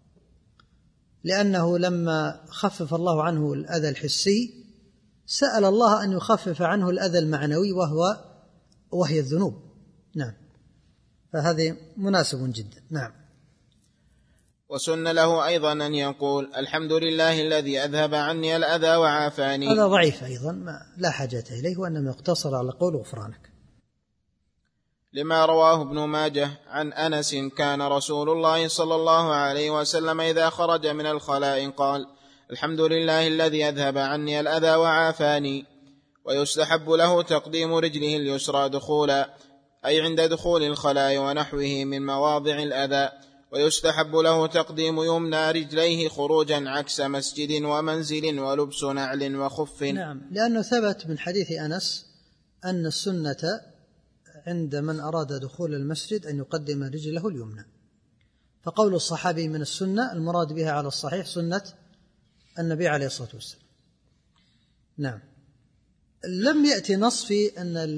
Speaker 2: لأنه لما خفف الله عنه الأذى الحسي سأل الله أن يخفف عنه الأذى المعنوي وهي الذنوب. نعم، فهذه مناسب جدا. نعم.
Speaker 1: وسن له أيضا أن يقول: الحمد لله الذي أذهب عني الأذى وعافاني.
Speaker 2: هذا ضعيف أيضا، لا حاجة إليه، وأنما يقتصر على قول غفرانك،
Speaker 1: لما رواه ابن ماجه عن أنس: كان رسول الله صلى الله عليه وسلم إذا خرج من الخلاء قال: الحمد لله الذي أذهب عني الأذى وعافاني. ويستحب له تقديم رجله اليسرى دخولا، أي عند دخول الخلاء ونحوه من مواضع الأذى، ويستحب له تقديم يمنى رجليه خروجا عكس مسجد ومنزل ولبس نعل وخف.
Speaker 2: نعم، لأنه ثبت من حديث أنس أن السنة عند من أراد دخول المسجد أن يقدم رجله اليمنى، فقول الصحابي من السنة المراد بها على الصحيح سنة النبي عليه الصلاة والسلام. نعم. لم يأتي نص في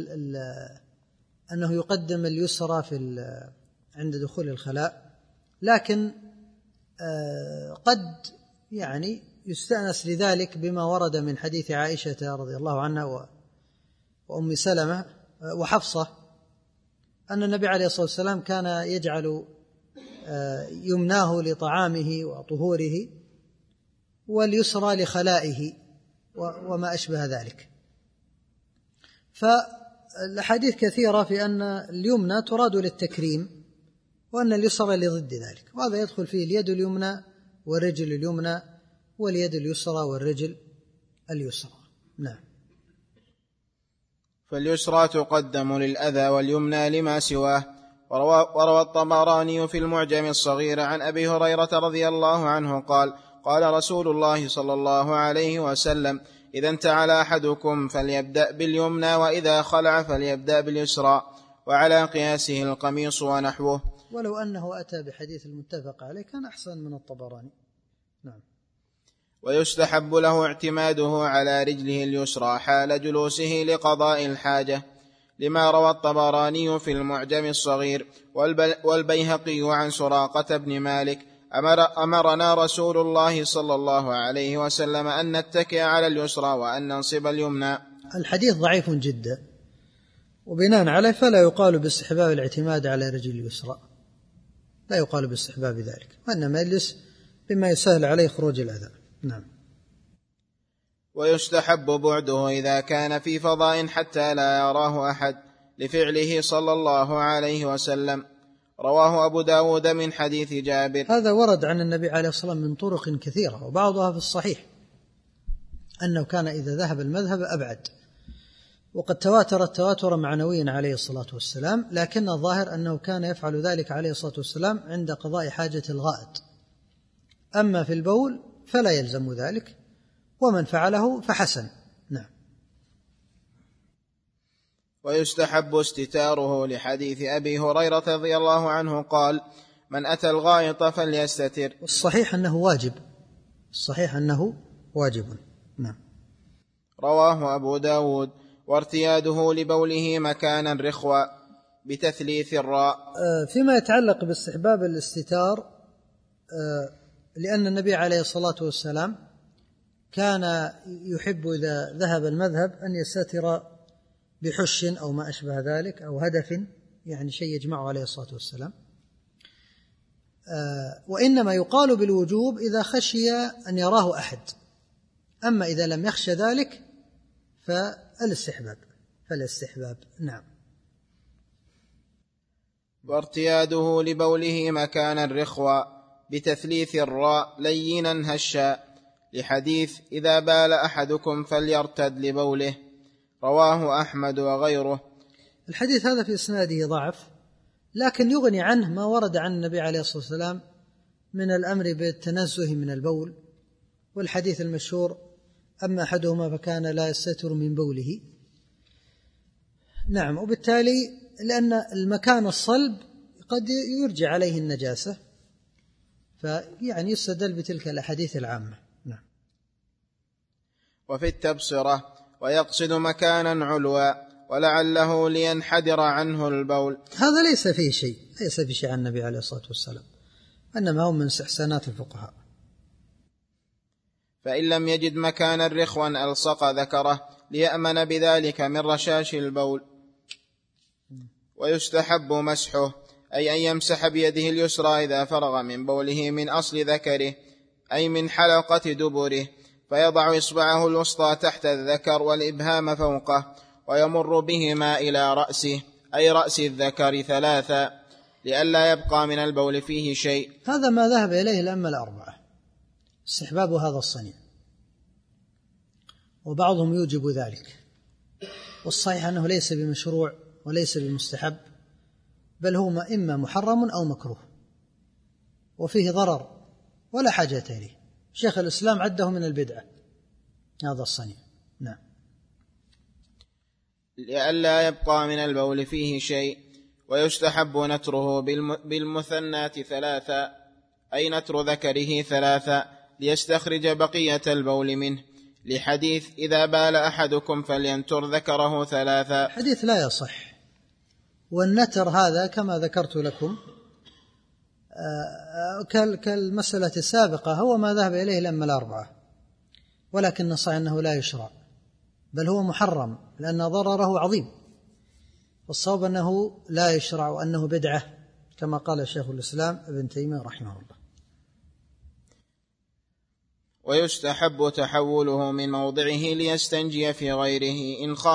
Speaker 2: أنه يقدم اليسرى عند دخول الخلاء، لكن قد يعني يستأنس لذلك بما ورد من حديث عائشة رضي الله عنها وأم سلمة وحفصة أن النبي عليه الصلاة والسلام كان يجعل يمناه لطعامه وطهوره واليسرى لخلائه وما أشبه ذلك. فالحديث كثيرة في أن اليمنى تراد للتكريم، وأن اليسرى لضد ذلك، وهذا يدخل فيه اليد اليمنى والرجل اليمنى واليد اليسرى والرجل اليسرى. نعم.
Speaker 1: فاليسرى تقدم للأذى واليمنى لما سواه. وروى الطبراني في المعجم الصغير عن أبي هريرة رضي الله عنه قال: قال رسول الله صلى الله عليه وسلم: إذا انتعل أحدكم فليبدأ باليمنى، وإذا خلع فليبدأ باليسرى. وعلى قياسه القميص ونحوه.
Speaker 2: ولو أنه أتى بحديث المتفق عليه كان أحسن من الطبراني. نعم.
Speaker 1: ويستحب له اعتماده على رجله اليسرى حال جلوسه لقضاء الحاجة، لما روى الطبراني في المعجم الصغير والبيهقي عن سراقة بن مالك: أمرنا رسول الله صلى الله عليه وسلم أن نتكئ على اليسرى وأن ننصب اليمنى.
Speaker 2: الحديث ضعيف جدا، وبناء عليه فلا يقال باستحباب الاعتماد على رجل اليسرى، لا يقال باستحباب ذلك، وإنما يجلس بما يسهل عليه خروج الأذى. نعم.
Speaker 1: ويستحب بعده إذا كان في فضاء حتى لا يراه أحد، لفعله صلى الله عليه وسلم. رواه أبو داود من حديث جابر.
Speaker 2: هذا ورد عن النبي عليه الصلاة والسلام من طرق كثيرة، وبعضها في الصحيح أنه كان إذا ذهب المذهب أبعد، وقد تواترت تواترا معنويا عليه الصلاة والسلام، لكن الظاهر أنه كان يفعل ذلك عليه الصلاة والسلام عند قضاء حاجة الغائط. أما في البول فلا يلزم ذلك، ومن فعله فحسن. نعم.
Speaker 1: ويستحب استتاره لحديث أبي هريرة رضي الله عنه قال: من أتى الغائط فليستتر.
Speaker 2: الصحيح أنه واجب، الصحيح أنه واجب. نعم.
Speaker 1: رواه أبو داود. وارتياده لبوله مكانا رخوا بتثليث الراء.
Speaker 2: فيما يتعلق باستحباب الاستتار، لأن النبي عليه الصلاة والسلام كان يحب إذا ذهب المذهب أن يستتر بحش أو ما أشبه ذلك، أو هدف، يعني شيء يجمعه عليه الصلاة والسلام. وإنما يقال بالوجوب إذا خشي أن يراه أحد، أما إذا لم يخشى ذلك فالاستحباب. نعم.
Speaker 1: وارتياده لبوله مكانا رخوا بتثليث الراء لينا هشا لحديث إذا بال أحدكم فليرتد لبوله. رواه أحمد وغيره.
Speaker 2: الحديث هذا في إسناده ضعف، لكن يغني عنه ما ورد عن النبي عليه الصلاة والسلام من الأمر بالتنزه من البول، والحديث المشهور: أما أحدهما فكان لا يستتر من بوله. نعم. وبالتالي لأن المكان الصلب قد يرجع عليه النجاسة، فيعني يستدل بتلك الأحاديث العامة. نعم.
Speaker 1: وفي التبصرة: ويقصد مكانا علوا ولعله لينحدر عنه البول.
Speaker 2: هذا ليس فيه شيء عن النبي عليه الصلاة والسلام، إنما هو من استحسانات الفقهاء.
Speaker 1: فإن لم يجد مكانا رخوا ألصق ذكره ليأمن بذلك من رشاش البول. ويستحب مسحه، أي أن يمسح بيده اليسرى إذا فرغ من بوله من أصل ذكره، أي من حلقة دبره، فيضع إصبعه الوسطى تحت الذكر والإبهام فوقه، ويمر بهما إلى رأسه، أي رأس الذكر 3، لئلا يبقى من البول فيه شيء.
Speaker 2: هذا ما ذهب إليه الأئمة الأربعة، استحباب هذا الصنيع، وبعضهم يوجب ذلك، والصحيح أنه ليس بمشروع وليس بمستحب، بل هو إما محرم أو مكروه، وفيه ضرر ولا حاجة إليه. شيخ الإسلام عده من البدعة هذا الصنيع. نعم.
Speaker 1: لئلا يبقى من البول فيه شيء. ويستحب نتره بالمثنات 3، أي نتر ذكره 3 ليستخرج بقية البول منه، لحديث إذا بال أحدكم فلينتر ذكره 3.
Speaker 2: حديث لا يصح، والنتر هذا كما ذكرت لكم كالمسألة السابقة هو ما ذهب إليه الأئمة الأربعة، ولكن الصحيح أنه لا يشرع، بل هو محرم لأن ضرره عظيم، والصواب أنه لا يشرع وأنه بدعة كما قال شيخ الإسلام ابن تيمية رحمه الله.
Speaker 1: ويستحب تحوله من موضعه ليستنجي في غيره إن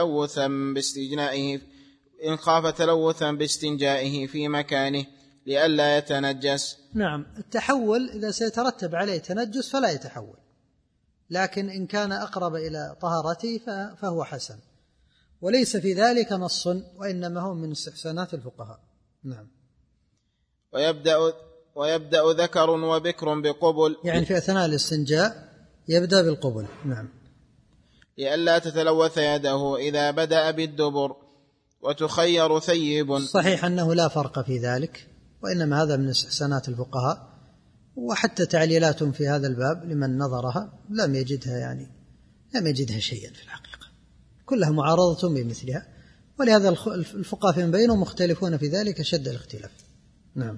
Speaker 1: خاف تلوثا باستنجائه في مكانه لئلا يتنجس.
Speaker 2: نعم. التحول إذا سيترتب عليه تنجس فلا يتحول، لكن إن كان أقرب إلى طهارته فهو حسن، وليس في ذلك نص، وإنما هو من استحسانات الفقهاء. نعم.
Speaker 1: ويبدأ ذكر وبكر بقبل،
Speaker 2: يعني في أثناء الاستنجاء يبدأ بالقبل. نعم.
Speaker 1: لئلا تتلوث يده إذا بدأ بالدبر، وتخير ثيب.
Speaker 2: صحيح أنه لا فرق في ذلك، وإنما هذا من استحسانات الفقهاء، وحتى تعليلات في هذا الباب لمن نظرها لم يجدها شيئا في الحقيقة، كلها معارضة بمثلها، ولهذا الفقهاء فيما بينهم مختلفون في ذلك شد الاختلاف. نعم.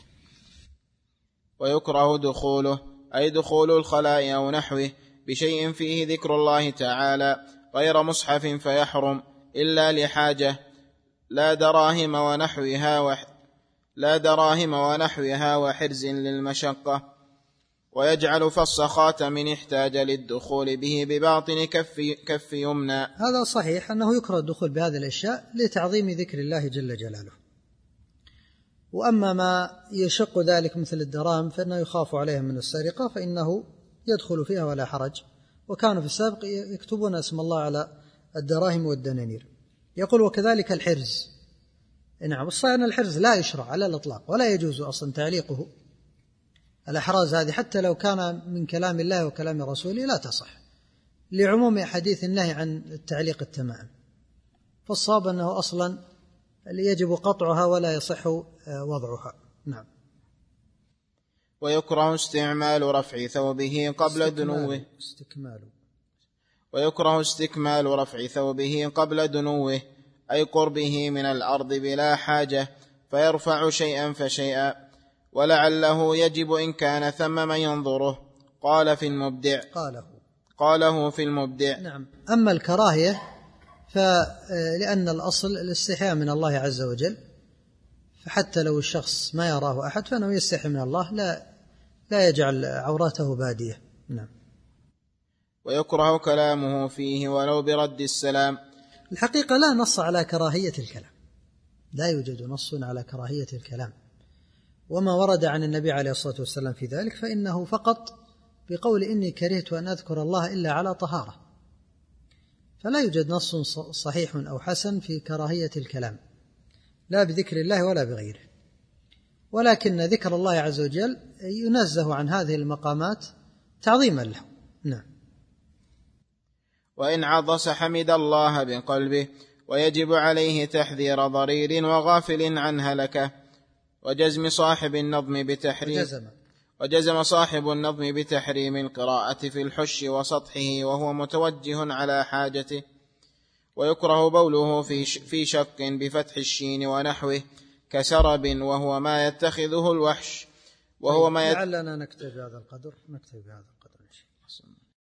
Speaker 1: ويكره دخوله، أي دخول الخلاء أو نحوه بشيء فيه ذكر الله تعالى غير مصحف فيحرم إلا لحاجة، لا دراهم ونحوها وحرز للمشقة. ويجعل فص خاتم احتاج للدخول به بباطن كف يمنى.
Speaker 2: هذا صحيح أنه يكره الدخول بهذه الأشياء لتعظيم ذكر الله جل جلاله. وأما ما يشق ذلك مثل الدراهم فإنه يخاف عليهم من السرقة فإنه يدخل فيها ولا حرج، وكانوا في السابق يكتبون اسم الله على الدراهم والدنانير. يقول وكذلك الحرز. نعم، الصحيح أن الحرز لا يشرع على الإطلاق ولا يجوز أصلا تعليقه. الأحراز هذه حتى لو كان من كلام الله وكلام رسوله لا تصح لعموم حديث النهي عن التعليق التمائم، فالصواب أنه أصلا يجب قطعها ولا يصح وضعها. نعم.
Speaker 1: ويكره استعمال رفع ثوبه قبل دنوه. ويكره استكمال رفع ثوبه قبل دنوه، أي قربه من الأرض بلا حاجة، فيرفع شيئا فشيئا، ولعله يجب إن كان ثم من ينظره. قاله في المبدع.
Speaker 2: نعم. أما الكراهية فلأن الأصل الاستحياء من الله عز وجل، فحتى لو الشخص ما يراه أحد فإنه يستحي من الله، لا يجعل عوراته بادية. نعم.
Speaker 1: ويكره كلامه فيه ولو برد السلام.
Speaker 2: الحقيقة لا نص على كراهية الكلام، لا يوجد نص على كراهية الكلام، وما ورد عن النبي عليه الصلاة والسلام في ذلك فإنه فقط بقول إني كرهت أن أذكر الله إلا على طهارة، فلا يوجد نص صحيح أو حسن في كراهية الكلام لا بذكر الله ولا بغيره، ولكن ذكر الله عز وجل ينزه عن هذه المقامات تعظيما له. نعم.
Speaker 1: وإن عطس حمد الله بقلبه، ويجب عليه تحذير ضرير وغافل عن هلكه. وجزم صاحب النظم بتحريم القراءة في الحش وسطحه وهو متوجه على حاجته. ويكره بوله في شق بفتح الشين ونحوه كسرب، وهو ما يتخذه الوحش،
Speaker 2: لعلنا نكتفي بهذا القدر.